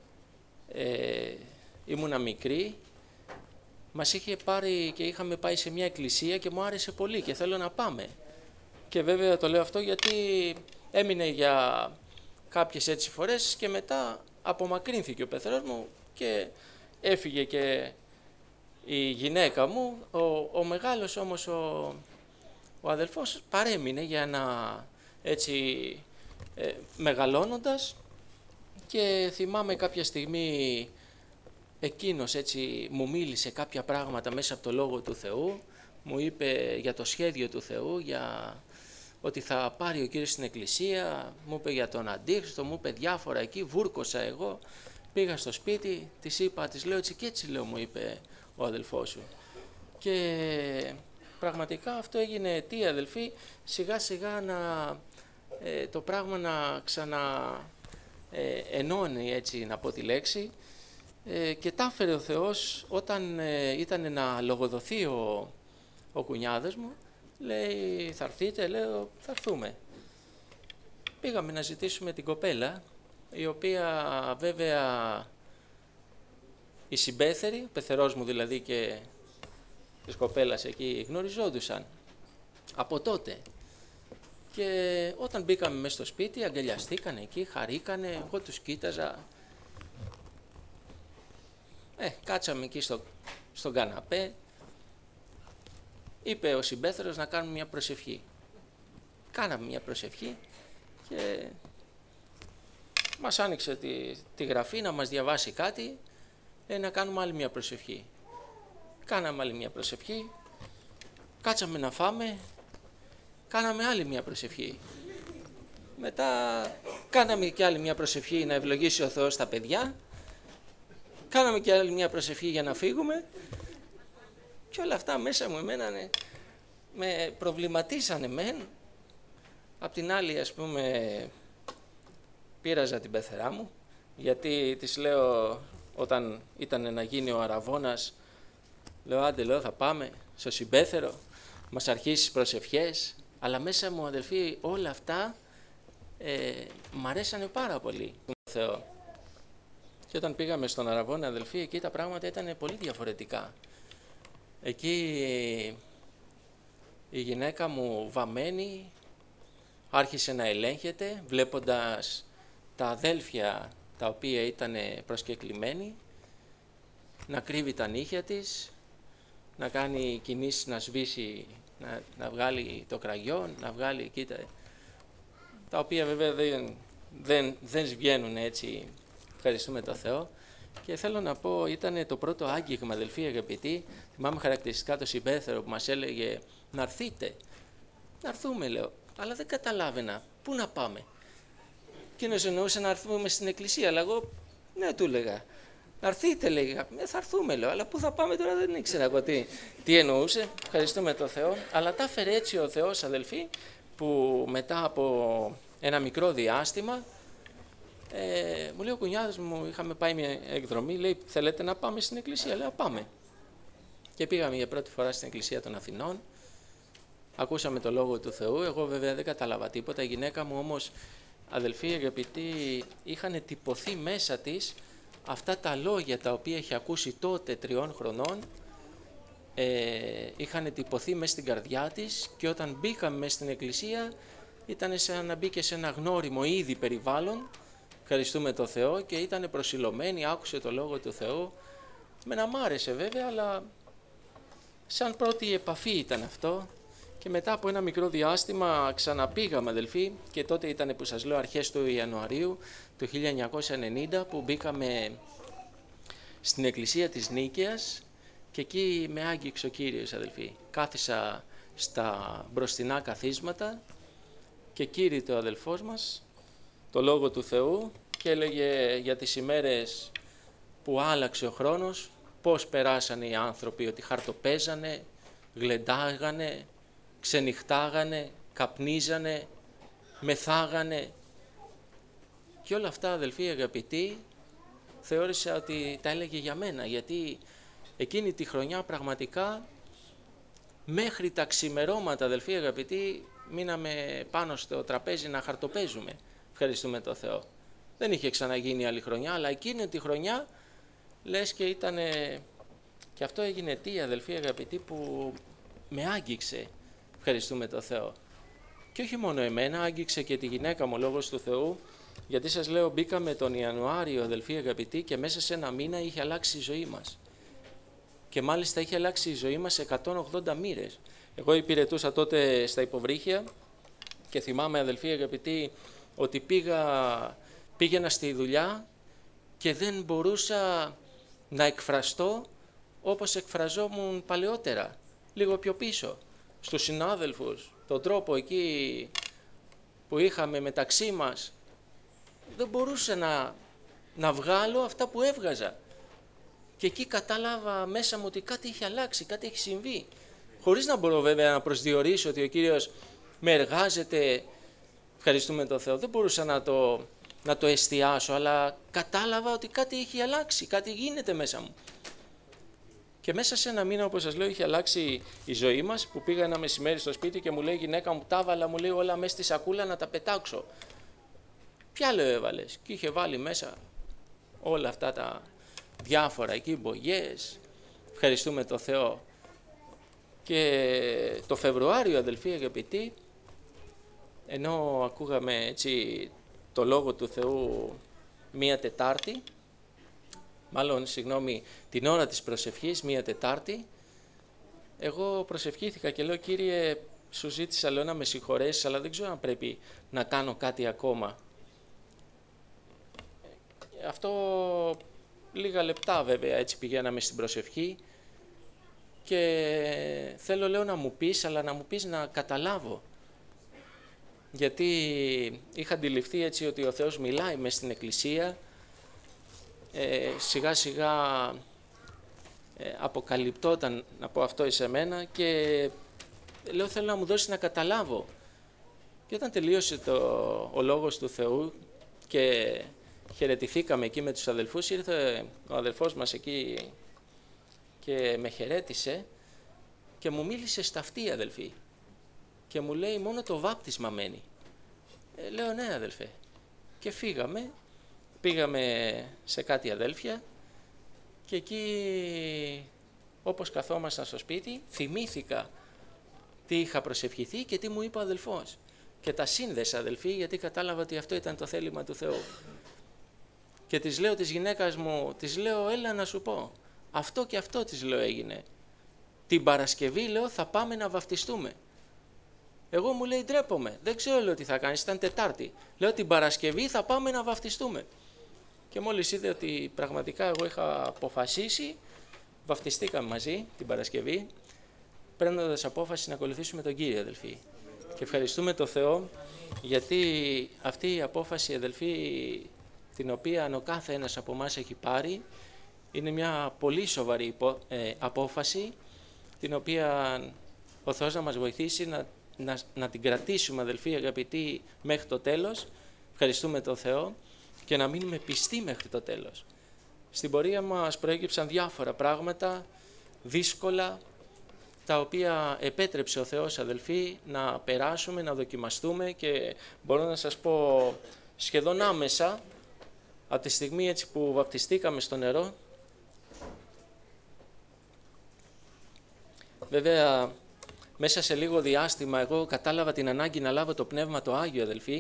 [SPEAKER 7] ε, ήμουνα μικρή, μας είχε πάρει και είχαμε πάει σε μια εκκλησία και μου άρεσε πολύ και θέλω να πάμε. Και βέβαια το λέω αυτό γιατί έμεινε για κάποιες έτσι φορές και μετά απομακρύνθηκε ο πεθερός μου και έφυγε και η γυναίκα μου. Ο, ο μεγάλος όμως, ο, ο αδελφός παρέμεινε για να έτσι ε, μεγαλώνοντας και θυμάμαι κάποια στιγμή εκείνος έτσι μου μίλησε κάποια πράγματα μέσα από το Λόγο του Θεού, μου είπε για το σχέδιο του Θεού, για ότι θα πάρει ο Κύριος στην εκκλησία, μου είπε για τον Αντίχριστο, μου είπε διάφορα εκεί, βούρκωσα εγώ, πήγα στο σπίτι, της είπα, της λέω έτσι και έτσι λέω, μου είπε ο αδελφός σου. Και πραγματικά αυτό έγινε αιτία, αδελφοί, σιγά σιγά να, ε, το πράγμα να ξανα ε, ενώνει, έτσι να πω τη λέξη, ε, και τα έφερε ο Θεός όταν ε, ήταν να λογοδοθεί ο, ο κουνιάδος μου. Λέει, θα έρθείτε, λέω, θα έρθουμε. Πήγαμε να ζητήσουμε την κοπέλα, η οποία βέβαια η συμπέθερη, ο πεθερός μου δηλαδή και της κοπέλας εκεί γνωριζόντουσαν από τότε. Και όταν μπήκαμε μέσα στο σπίτι, αγκαλιαστήκανε εκεί, χαρήκανε, εγώ τους κοίταζα. Ε, κάτσαμε εκεί στο, στον καναπέ. Είπε ο συμπέθερος να κάνουμε μια προσευχή. Κάναμε μια προσευχή και μας άνοιξε τη, τη γραφή να μας διαβάσει κάτι, ε, να κάνουμε άλλη μια προσευχή. Κάναμε άλλη μια προσευχή, κάτσαμε να φάμε, κάναμε άλλη μια προσευχή. Μετά κάναμε και άλλη μια προσευχή να ευλογήσει ο Θεός τα παιδιά, κάναμε και άλλη μια προσευχή για να φύγουμε. Και όλα αυτά μέσα μου εμένα ναι, με προβληματίσανε μεν. Απ' την άλλη, ας πούμε, πείραζα την πεθερά μου, γιατί της λέω όταν ήταν να γίνει ο αραβώνας, λέω άντε λέω θα πάμε στο συμπέθερο, μας αρχίσεις προσευχές, αλλά μέσα μου αδελφοί όλα αυτά ε, μ' αρέσανε πάρα πολύ τον Θεό. Και όταν πήγαμε στον Αραβώνα αδελφοί, εκεί τα πράγματα ήταν πολύ διαφορετικά. Εκεί η γυναίκα μου βαμμένη άρχισε να ελέγχεται, βλέποντας τα αδέλφια τα οποία ήταν προσκεκλημένοι, να κρύβει τα νύχια της, να κάνει κινήσεις να σβήσει, να, να βγάλει το κραγιόν, να βγάλει εκεί τα, τα οποία βέβαια δεν, δεν, δεν βγαίνουν έτσι, ευχαριστούμε το Θεό. Και θέλω να πω, ήταν το πρώτο άγγιγμα, αδελφοί αγαπητοί, θυμάμαι χαρακτηριστικά το συμπέθερο που μας έλεγε να έρθείτε. Να έρθουμε, λέω, αλλά δεν καταλάβαινα πού να πάμε. Εκείνος εννοούσε να έρθουμε στην εκκλησία, αλλά εγώ ναι, του έλεγα. Να έρθείτε, λέγα. Ε, θα έρθουμε, λέω, αλλά πού θα πάμε τώρα δεν ήξερα εγώ τι, τι εννοούσε. Ευχαριστούμε τον Θεό. Αλλά τα έφερε έτσι ο Θεός, αδελφοί, που μετά από ένα μικρό διάστημα, ε, μου λέει ο κουνιάδος μου, είχαμε πάει μια εκδρομή, λέει, θέλετε να πάμε στην εκκλησία, λέω, πάμε. Και πήγαμε για πρώτη φορά στην εκκλησία των Αθηνών, ακούσαμε το Λόγο του Θεού, εγώ βέβαια δεν κατάλαβα τίποτα, η γυναίκα μου όμως, αδελφοί αγαπητοί, είχαν τυπωθεί μέσα της αυτά τα λόγια τα οποία είχε ακούσει τότε τριών χρονών, ε, είχαν τυπωθεί μέσα στην καρδιά της και όταν μπήκαμε μέσα στην εκκλησία ήταν σαν να μπήκε σε ένα γνώριμο ήδη περιβάλλον, ευχαριστούμε το Θεό, και ήταν προσιλωμένη, άκουσε το Λόγο του Θεού. Μένα μ' άρεσε βέβαια, αλλά σαν πρώτη επαφή ήταν αυτό. Και μετά από ένα μικρό διάστημα ξαναπήγαμε, αδελφοί, και τότε ήταν που σας λέω αρχές του Ιανουαρίου του χίλια εννιακόσια ενενήντα που μπήκαμε στην εκκλησία της Νίκαιας και εκεί με άγγιξε ο Κύριος, αδελφοί. Κάθισα στα μπροστινά καθίσματα και κήρυτε ο αδελφός μας το Λόγο του Θεού και έλεγε για τις ημέρες που άλλαξε ο χρόνος, πώς περάσανε οι άνθρωποι, ότι χαρτοπέζανε, γλεντάγανε, ξενυχτάγανε, καπνίζανε, μεθάγανε. Και όλα αυτά, αδελφοί αγαπητοί, θεώρησα ότι τα έλεγε για μένα, γιατί εκείνη τη χρονιά πραγματικά μέχρι τα ξημερώματα, αδελφοί αγαπητοί, μείναμε πάνω στο τραπέζι να χαρτοπέζουμε. Ευχαριστούμε το Θεό. Δεν είχε ξαναγίνει άλλη χρονιά, αλλά εκείνη τη χρονιά λες και ήτανε, και αυτό έγινε τι, αδελφοί αγαπητοί, που με άγγιξε. Ευχαριστούμε το Θεό. Και όχι μόνο εμένα, άγγιξε και τη γυναίκα μου, Λόγος του Θεού, γιατί σας λέω μπήκαμε τον Ιανουάριο, αδελφοί αγαπητοί, και μέσα σε ένα μήνα είχε αλλάξει η ζωή μας. Και μάλιστα είχε αλλάξει η ζωή μας σε εκατόν ογδόντα μοίρες. Εγώ υπηρετούσα τότε στα υποβρύχια και θυμάμαι, αδελφοί αγαπητοί, ότι πήγα, πήγαινα στη δουλειά και δεν μπορούσα να εκφραστώ όπως εκφραζόμουν παλαιότερα, λίγο πιο πίσω, στους συνάδελφους, τον τρόπο εκεί που είχαμε μεταξύ μας. Δεν μπορούσα να, να βγάλω αυτά που έβγαζα. Και εκεί κατάλαβα μέσα μου ότι κάτι είχε αλλάξει, κάτι έχει συμβεί. Χωρίς να μπορώ βέβαια να προσδιορίσω ότι ο Κύριος με εργάζεται, ευχαριστούμε τον Θεό, δεν μπορούσα να το, να το εστιάσω, αλλά κατάλαβα ότι κάτι είχε αλλάξει, κάτι γίνεται μέσα μου. Και μέσα σε ένα μήνα, όπως σας λέω, είχε αλλάξει η ζωή μας, που πήγα ένα μεσημέρι στο σπίτι και μου λέει η γυναίκα μου, τα έβαλα, μου λέει, όλα μέσα στη σακούλα να τα πετάξω. Ποια, λέω, έβαλες? Και είχε βάλει μέσα όλα αυτά τα διάφορα εκεί, μπογιές, ευχαριστούμε το Θεό. Και το Φεβρουάριο, αδελφοί αγαπητοί, ενώ ακούγαμε έτσι το Λόγο του Θεού μία Τετάρτη, μάλλον, συγγνώμη, την ώρα της προσευχής, μία Τετάρτη, εγώ προσευχήθηκα και λέω, Κύριε, σου ζήτησα, λέω, να με συγχωρέσεις, αλλά δεν ξέρω αν πρέπει να κάνω κάτι ακόμα. Αυτό λίγα λεπτά βέβαια έτσι πηγαίναμε στην προσευχή και θέλω, λέω, να μου πεις, αλλά να μου πεις να καταλάβω. Γιατί είχα αντιληφθεί έτσι ότι ο Θεός μιλάει μες στην εκκλησία, ε, σιγά σιγά ε, αποκαλυπτόταν, να πω αυτό εις εμένα, και λέω, θέλω να μου δώσει να καταλάβω. Και όταν τελείωσε το, ο Λόγος του Θεού και χαιρετηθήκαμε εκεί με τους αδελφούς, ήρθε ο αδελφός μας εκεί και με χαιρέτησε και μου μίλησε στα αυτή, αδελφή. Και μου λέει, μόνο το βάπτισμα μένει. Ε, λέω, ναι αδελφέ. Και φύγαμε, πήγαμε σε κάτι αδέλφια και εκεί, όπως καθόμασταν στο σπίτι, θυμήθηκα τι είχα προσευχηθεί και τι μου είπε ο αδελφός. Και τα σύνδεσα, αδελφοί, γιατί κατάλαβα ότι αυτό ήταν το θέλημα του Θεού. Και της λέω της γυναίκας μου, της λέω, έλα να σου πω, αυτό και αυτό της λέω έγινε. Την Παρασκευή, λέω, θα πάμε να βαφτιστούμε. Εγώ μου λέει, ντρέπομαι, δεν ξέρω, λέω, τι θα κάνεις, ήταν Τετάρτη. Λέω, την Παρασκευή θα πάμε να βαφτιστούμε. Και μόλις είδε ότι πραγματικά εγώ είχα αποφασίσει, βαφτιστήκαμε μαζί την Παρασκευή, παίρνοντας απόφαση να ακολουθήσουμε τον Κύριο, αδελφοί. Και ευχαριστούμε τον Θεό, γιατί αυτή η απόφαση, αδελφοί, την οποία ο κάθε ένας από εμάς έχει πάρει, είναι μια πολύ σοβαρή ε, απόφαση, την οποία ο Θεός να μας βοηθήσει να, να, να την κρατήσουμε, αδελφοί αγαπητοί, μέχρι το τέλος. Ευχαριστούμε τον Θεό και να μείνουμε πιστοί μέχρι το τέλος. Στην πορεία μας προέκυψαν διάφορα πράγματα, δύσκολα, τα οποία επέτρεψε ο Θεός, αδελφοί, να περάσουμε, να δοκιμαστούμε και μπορώ να σας πω σχεδόν άμεσα, από τη στιγμή έτσι που βαπτιστήκαμε στο νερό. Βέβαια, μέσα σε λίγο διάστημα εγώ κατάλαβα την ανάγκη να λάβω το Πνεύμα το Άγιο, αδελφοί,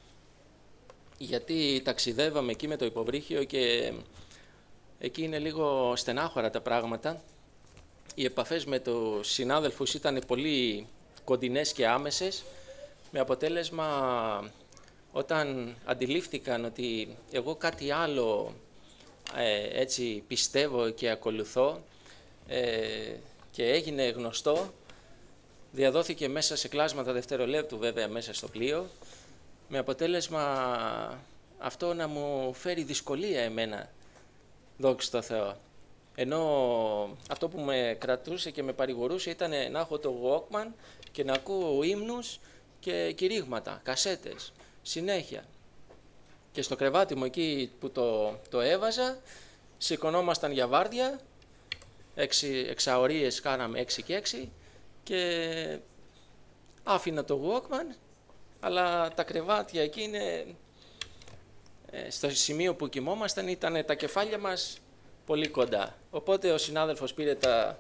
[SPEAKER 7] γιατί ταξιδεύαμε εκεί με το υποβρύχιο και εκεί είναι λίγο στενάχωρα τα πράγματα. Οι επαφές με τους συνάδελφους ήταν πολύ κοντινές και άμεσες, με αποτέλεσμα όταν αντιλήφθηκαν ότι εγώ κάτι άλλο ε, έτσι πιστεύω και ακολουθώ ε, και έγινε γνωστό, διαδόθηκε μέσα σε κλάσματα δευτερολέπτου βέβαια μέσα στο πλοίο, με αποτέλεσμα αυτό να μου φέρει δυσκολία εμένα, δόξα τω Θεώ. Ενώ αυτό που με κρατούσε και με παρηγορούσε ήταν να έχω το Walkman και να ακούω ύμνους και κηρύγματα, κασέτες, συνέχεια. Και στο κρεβάτι μου εκεί που το, το έβαζα, σηκωνόμασταν για βάρδια, έξι, εξαωρίες κάναμε έξι και έξι και άφηνα το Walkman, αλλά τα κρεβάτια εκεί είναι, στο σημείο που κοιμόμασταν ήταν τα κεφάλια μας πολύ κοντά. Οπότε ο συνάδελφος πήρε τα,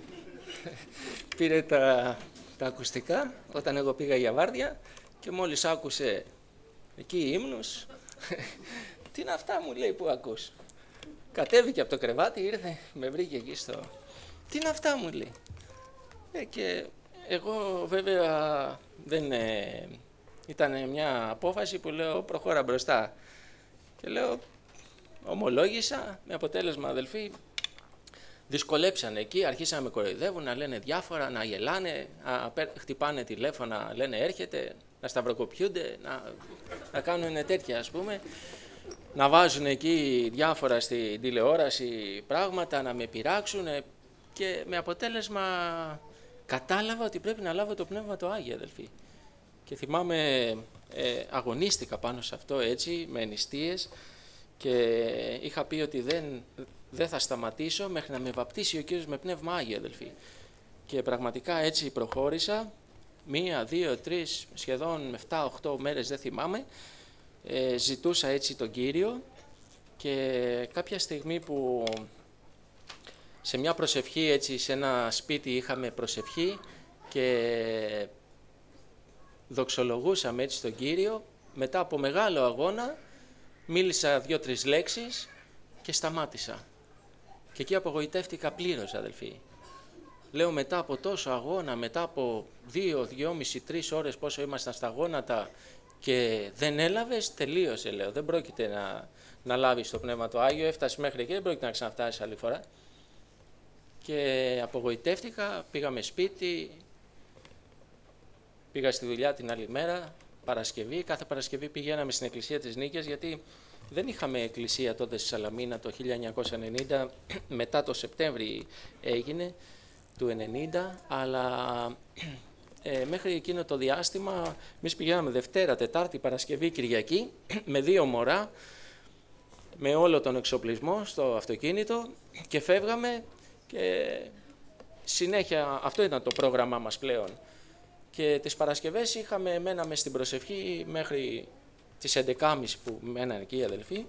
[SPEAKER 7] πήρε τα, τα ακουστικά όταν εγώ πήγα για βάρδια και μόλις άκουσε εκεί ύμνους, τι είναι αυτά, μου λέει, που ακούς. Κατέβηκε από το κρεβάτι, ήρθε, με βρήκε εκεί στο... Τι είναι αυτά, μου λέει. Ε, και εγώ βέβαια δεν... Ε, ήταν μια απόφαση που λέω προχώρα μπροστά. Και λέω, ομολόγησα, με αποτέλεσμα, αδελφοί, δυσκολέψανε εκεί, αρχίσαν να με κοροϊδεύουν, να λένε διάφορα, να γελάνε, να χτυπάνε τηλέφωνα, λένε έρχεται, να σταυροκοπιούνται, να, να κάνουν τέτοια, ας πούμε, να βάζουν εκεί διάφορα στη τηλεόραση πράγματα, να με πειράξουν και με αποτέλεσμα κατάλαβα ότι πρέπει να λάβω το Πνεύμα το Άγιο, αδελφοί. Και θυμάμαι, ε, αγωνίστηκα πάνω σε αυτό έτσι, με νηστείες και είχα πει ότι δεν, δεν θα σταματήσω μέχρι να με βαπτίσει ο Κύριος με Πνεύμα Άγιο, αδελφοί. Και πραγματικά έτσι προχώρησα, μία, δύο, τρεις, σχεδόν εφτά, οχτώ μέρες δεν θυμάμαι, ε, ζητούσα έτσι τον Κύριο και κάποια στιγμή που σε μια προσευχή έτσι, σε ένα σπίτι είχαμε προσευχή και δοξολογούσαμε έτσι τον Κύριο, μετά από μεγάλο αγώνα μίλησα δύο-τρεις λέξεις και σταμάτησα. Και εκεί απογοητεύτηκα πλήρως, αδελφοί. Λέω μετά από τόσο αγώνα, μετά από δύο, δυόμιση, τρεις ώρες πόσο ήμασταν στα γόνατα και δεν έλαβες, τελείωσε, λέω. Δεν πρόκειται να, να λάβεις το Πνεύμα το Άγιο, έφτασε μέχρι εκεί, δεν πρόκειται να ξαναφτάσεις άλλη φορά. Και απογοητεύτηκα, πήγαμε σπίτι, πήγα στη δουλειά την άλλη μέρα, Παρασκευή, κάθε Παρασκευή πηγαίναμε στην εκκλησία της Νίκαιας, γιατί δεν είχαμε εκκλησία τότε στη Σαλαμίνα το χίλια εννιακόσια ενενήντα, μετά το Σεπτέμβρη έγινε, του ενενήντα, αλλά ε, μέχρι εκείνο το διάστημα εμείς πηγαίναμε Δευτέρα, Τετάρτη, Παρασκευή, Κυριακή, με δύο μωρά με όλο τον εξοπλισμό στο αυτοκίνητο και φεύγαμε και συνέχεια αυτό ήταν το πρόγραμμά μας πλέον. Και τις Παρασκευές είχαμε, μέναμε στην προσευχή μέχρι τις έντεκα και μισή που μέναν εκεί οι αδελφοί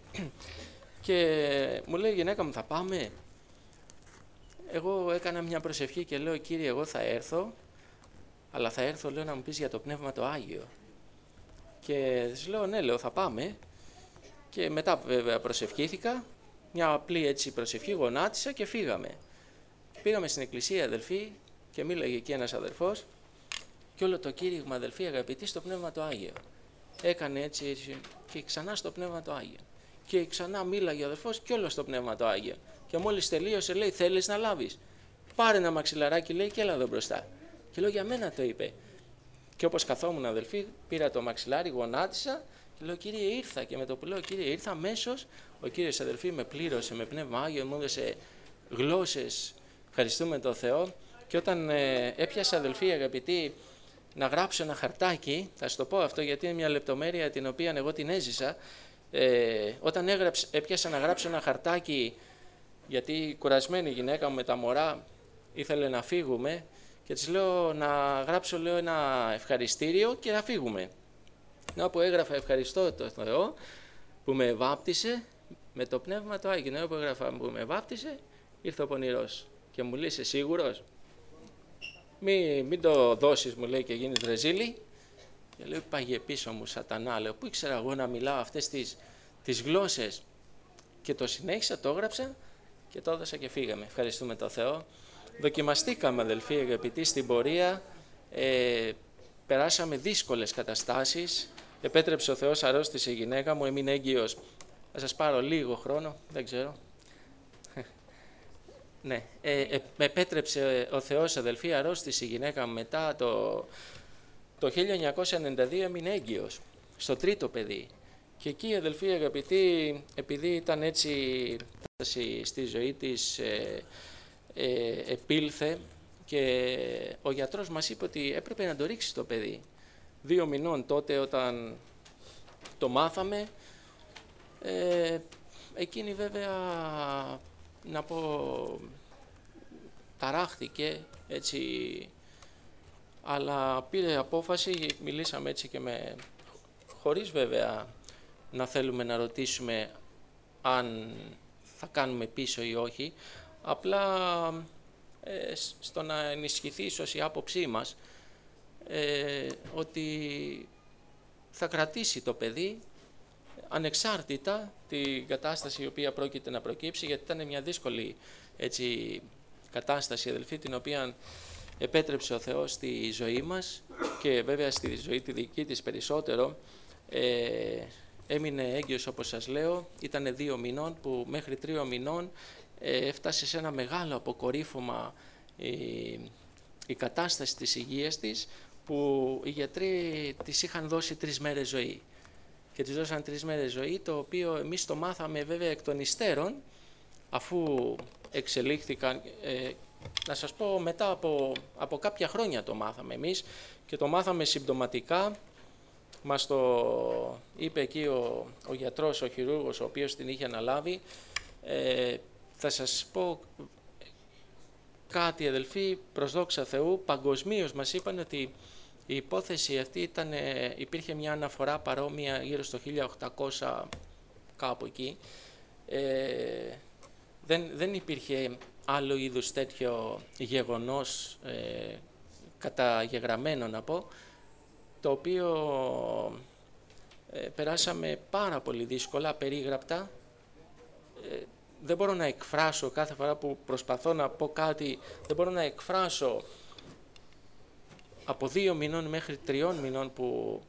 [SPEAKER 7] και μου λέει η γυναίκα μου θα πάμε. Εγώ έκανα μια προσευχή και λέω Κύριε εγώ θα έρθω, αλλά θα έρθω λέω να μου πεις για το Πνεύμα το Άγιο. Και της λέω ναι λέω θα πάμε και μετά βέβαια προσευχήθηκα, μια απλή έτσι προσευχή γονάτισα και φύγαμε. Πήγαμε στην εκκλησία αδελφοί και μίλαγε εκεί ένας αδελφός και όλο το κήρυγμα αδελφοί αγαπητοί στο Πνεύμα το Άγιο. Έκανε έτσι, έτσι και ξανά στο Πνεύμα το Άγιο. Και ξανά μίλαγε ο αδελφός και όλο στο Πνεύμα το Άγιο. Και μόλις τελείωσε λέει θέλεις να λάβεις. Πάρε ένα μαξιλαράκι λέει και έλα εδώ μπροστά. Και λέω για μένα το είπε. Και όπως καθόμουν αδελφοί πήρα το μαξιλάρι, γονάτισα και λέω Κύριε ήρθα. Και με το που λέω Κύριε ήρθα αμέσως ο Κύριος αδελφοί με πλήρωσε με Πνεύμα Άγιο, μου έδωσε γλώσσες. Ευχαριστούμε τον Θεό. Και όταν ε, έπιασα αδελφοί αγαπητοί να γράψω ένα χαρτάκι, θα σου το πω αυτό γιατί είναι μια λεπτομέρεια την οποία εγώ την έζησα. Ε, όταν έγραψε, έπιασα να γράψω ένα χαρτάκι γιατί κουρασμένη η γυναίκα μου με τα μωρά ήθελε να φύγουμε και της λέω να γράψω λέω, ένα ευχαριστήριο και να φύγουμε. Να που έγραφα ευχαριστώ τον Θεό που με βάπτισε με το Πνεύμα το Άγιο. Να που έγραφα που με βάπτισε ήρθε ο πονηρός και μου λέει είσαι σίγουρος? Μην, μην το δώσεις μου λέει και γίνεις ρεζίλη. Και λέω πάγε πίσω μου σατανά, λέω πού ήξερα εγώ να μιλάω αυτές τις, τις γλώσσες. Και το συνέχισα, το έγραψα και το έδωσα και φύγαμε. Ευχαριστούμε τον Θεό. Δοκιμαστήκαμε αδελφοί αγαπητοί στην πορεία, ε, περάσαμε δύσκολες καταστάσεις, επέτρεψε ο Θεός αρρώστησε η γυναίκα μου, έμεινε έγκυος. Θα σας πάρω λίγο χρόνο, δεν ξέρω. Ναι, ε, ε, με επέτρεψε ο Θεός αδελφοί αρρώστησε η γυναίκα μου μετά το... Το χίλια εννιακόσια ενενήντα δύο έμεινε έγκυος, στο τρίτο παιδί. Και εκεί αδελφοί αγαπητοί, επειδή ήταν έτσι στη ζωή της ε, ε, επήλθε και ο γιατρός μας είπε ότι έπρεπε να το ρίξει το παιδί. Δύο μηνών τότε όταν το μάθαμε, ε, εκείνη βέβαια να πω ταράχθηκε έτσι, αλλά πήρε απόφαση, μιλήσαμε έτσι και με, χωρίς βέβαια να θέλουμε να ρωτήσουμε αν θα κάνουμε πίσω ή όχι, απλά ε, στο να ενισχυθεί ίσως η άποψή μας ε, ότι θα κρατήσει το παιδί ανεξάρτητα την κατάσταση η οποία πρόκειται να προκύψει, γιατί ήταν μια δύσκολη έτσι, κατάσταση αδελφοί την οποία επέτρεψε ο Θεός στη ζωή μας και βέβαια στη ζωή τη δική της περισσότερο. Ε, έμεινε έγκυος όπως σας λέω, ήταν δύο μηνών που μέχρι τρία μηνών ε, έφτασε σε ένα μεγάλο αποκορύφωμα η, η κατάσταση της υγείας της που οι γιατροί της είχαν δώσει τρεις μέρες ζωή και της δώσαν τρεις μέρες ζωή, το οποίο εμείς το μάθαμε βέβαια εκ των υστέρων αφού εξελίχθηκαν ε, να σας πω μετά από, από κάποια χρόνια το μάθαμε εμείς και το μάθαμε συμπτωματικά. Μας το είπε εκεί ο, ο γιατρός, ο χειρούργος ο οποίος την είχε αναλάβει. Ε, θα σας πω κάτι αδελφοί, προς δόξα Θεού, παγκοσμίως μας είπαν ότι η υπόθεση αυτή ήταν, υπήρχε μια αναφορά παρόμοια γύρω στο χίλια οκτακόσια κάπου εκεί. Ε, δεν, δεν υπήρχε άλλο είδους τέτοιο γεγονός ε, καταγεγραμμένο να πω, το οποίο ε, περάσαμε πάρα πολύ δύσκολα, περίγραπτα. Ε, δεν μπορώ να εκφράσω κάθε φορά που προσπαθώ να πω κάτι, δεν μπορώ να εκφράσω από δύο μηνών μέχρι τριών μηνών που,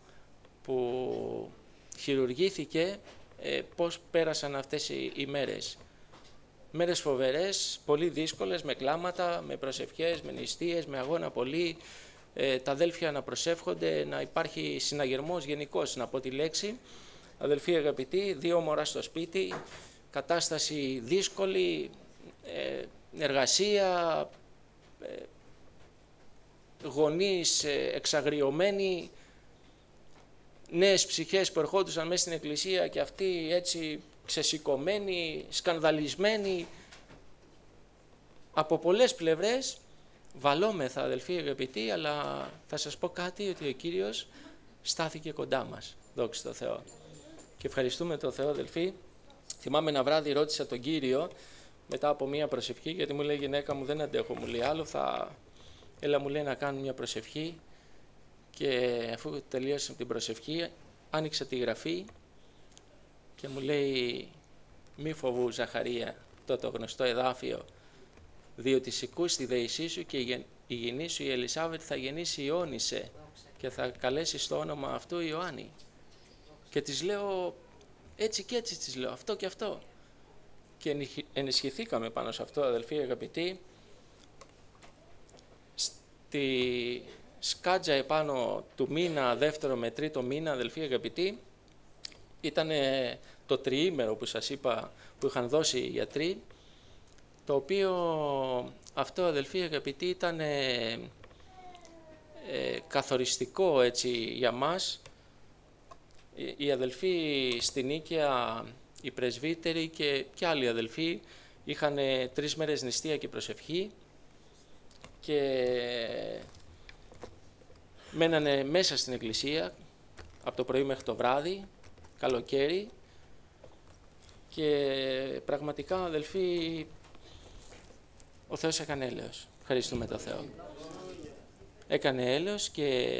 [SPEAKER 7] που χειρουργήθηκε ε, πώς πέρασαν αυτές οι, οι μέρες. Μέρες φοβερές, πολύ δύσκολες, με κλάματα, με προσευχές, με νηστείες, με αγώνα πολύ, ε, τα αδέλφια να προσεύχονται, να υπάρχει συναγερμός γενικός, να πω τη λέξη. Αδελφοί αγαπητοί, δύο μωρά στο σπίτι, κατάσταση δύσκολη, ε, εργασία, ε, γονείς ε, εξαγριωμένοι, νέες ψυχές που ερχόντουσαν μέσα στην εκκλησία και αυτοί έτσι ξεσηκωμένοι, σκανδαλισμένοι από πολλές πλευρές. Βαλόμεθα, αδελφοί αγαπητοί, αλλά θα σας πω κάτι, ότι ο Κύριος στάθηκε κοντά μας. Δόξα τω Θεώ. Και ευχαριστούμε τον Θεό, αδελφοί. Θυμάμαι ένα βράδυ ρώτησα τον Κύριο μετά από μία προσευχή, γιατί μου λέει: γυναίκα μου, δεν αντέχω, μου λέει άλλο, θα... έλα, μου λέει, να κάνω μια προσευχή. Και αφού τελείωσα την προσευχή, άνοιξα τη γραφή και μου λέει: μη φοβού, Ζαχαρία, το, το γνωστό εδάφιο, διότι σηκούς τη δεησή σου και η γυνή σου η Ελισάβετ θα γεννήσει Ιόνισε και θα καλέσει το όνομα αυτού Ιωάννη. Και της λέω έτσι και έτσι, της λέω αυτό και αυτό. Και ενισχυθήκαμε πάνω σε αυτό, αδελφοί αγαπητοί. Στη σκάτζα επάνω του μήνα, δεύτερο με τρίτο μήνα, αδελφοί αγαπητοί, ήταν το τριήμερο που σας είπα, που είχαν δώσει οι γιατροί, το οποίο αυτό, αδελφοί αγαπητοί, ήταν ε, ε, καθοριστικό έτσι για μας. Οι αδελφοί στην Νίκαια, οι πρεσβύτεροι και, και άλλοι αδελφοί είχαν τρεις μέρες νηστεία και προσευχή και μένανε μέσα στην εκκλησία από το πρωί μέχρι το βράδυ, καλοκαίρι, και πραγματικά, αδελφοί, ο Θεός έκανε έλεος. Ευχαριστούμε τον Θεό. Έκανε έλεος, και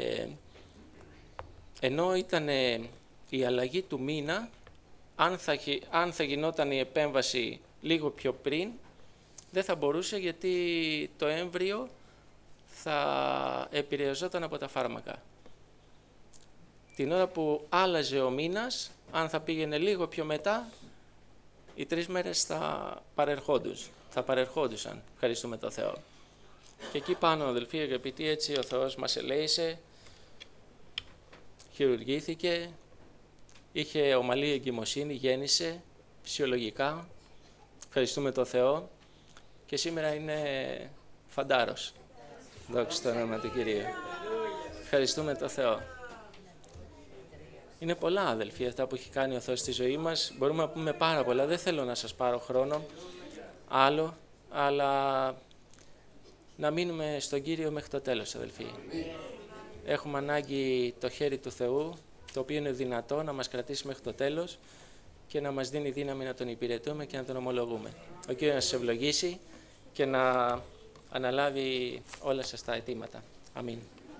[SPEAKER 7] ενώ ήταν η αλλαγή του μήνα, αν θα, αν θα γινόταν η επέμβαση λίγο πιο πριν, δεν θα μπορούσε, γιατί το έμβριο θα επηρεαζόταν από τα φάρμακα. Την ώρα που άλλαζε ο μήνας, αν θα πήγαινε λίγο πιο μετά, οι τρεις μέρες θα παρερχόντουσαν. Θα παρερχόντουσαν. Ευχαριστούμε τον Θεό. Και εκεί πάνω, αδελφοί αγαπητοί, έτσι ο Θεός μας ελέησε, χειρουργήθηκε, είχε ομαλή εγκυμοσύνη, γέννησε φυσιολογικά. Ευχαριστούμε τον Θεό, και σήμερα είναι φαντάρος. Δόξα τω όνομα του Κυρίου. Ευχαριστούμε τον Θεό. Είναι πολλά, αδελφοί, αυτά που έχει κάνει ο Θεός στη ζωή μας. Μπορούμε να πούμε πάρα πολλά. Δεν θέλω να σας πάρω χρόνο άλλο, αλλά να μείνουμε στον Κύριο μέχρι το τέλος, αδελφοί. Έχουμε ανάγκη το χέρι του Θεού, το οποίο είναι δυνατό να μας κρατήσει μέχρι το τέλος και να μας δίνει δύναμη να τον υπηρετούμε και να τον ομολογούμε. Ο Κύριος να σας ευλογήσει και να αναλάβει όλα σας τα αιτήματα. Αμήν.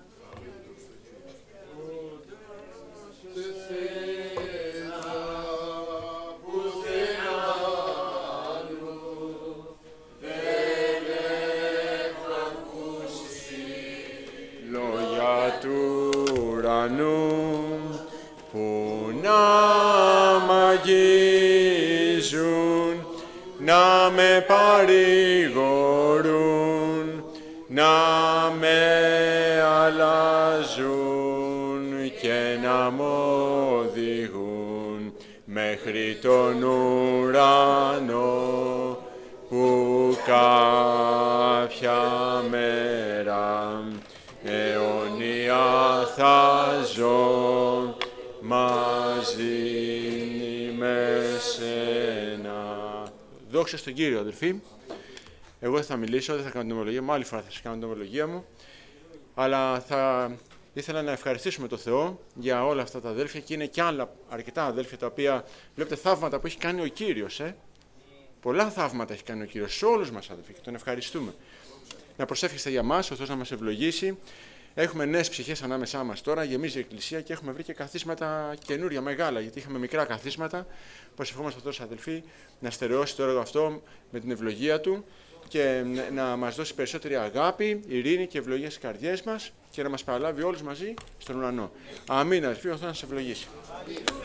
[SPEAKER 1] Λόγια του ουρανού που να μαγίζουν, να με παρηγορούν, να με αλλάζουν και να μ' οδηγούν μέχρι τον ουρανό, που κάποια μέρα αιώνια θα ζω μαζί με σένα. Δόξα στον Κύριο, αδελφοί. Εγώ δεν θα μιλήσω, δεν θα κάνω την ομολογία μου, άλλη φορά θα σας κάνω την ομολογία μου, αλλά θα ήθελα να ευχαριστήσουμε τον Θεό για όλα αυτά τα αδέλφια, και είναι και άλλα αρκετά αδέλφια τα οποία βλέπετε θαύματα που έχει κάνει ο Κύριος. Ε? Πολλά θαύματα έχει κάνει ο Κύριος σε όλους μας, αδελφοί, και τον ευχαριστούμε. Να προσεύχεστε για μας, ο Θεός να μας ευλογήσει. Έχουμε νέες ψυχές ανάμεσά μας τώρα, γεμίζει η Εκκλησία και έχουμε βρει και καθίσματα καινούρια, μεγάλα, γιατί είχαμε μικρά καθίσματα. Προσευχόμαστε ο Θεός, αδελφοί, να στερεώσει το έργο αυτό με την ευλογία Του και να μας δώσει περισσότερη αγάπη, ειρήνη και ευλογία στις καρδιές μας και να μας παραλάβει όλους μαζί στον ουρανό. Αμήν, αδελφοί, ο Θεός να σας ευλογήσει.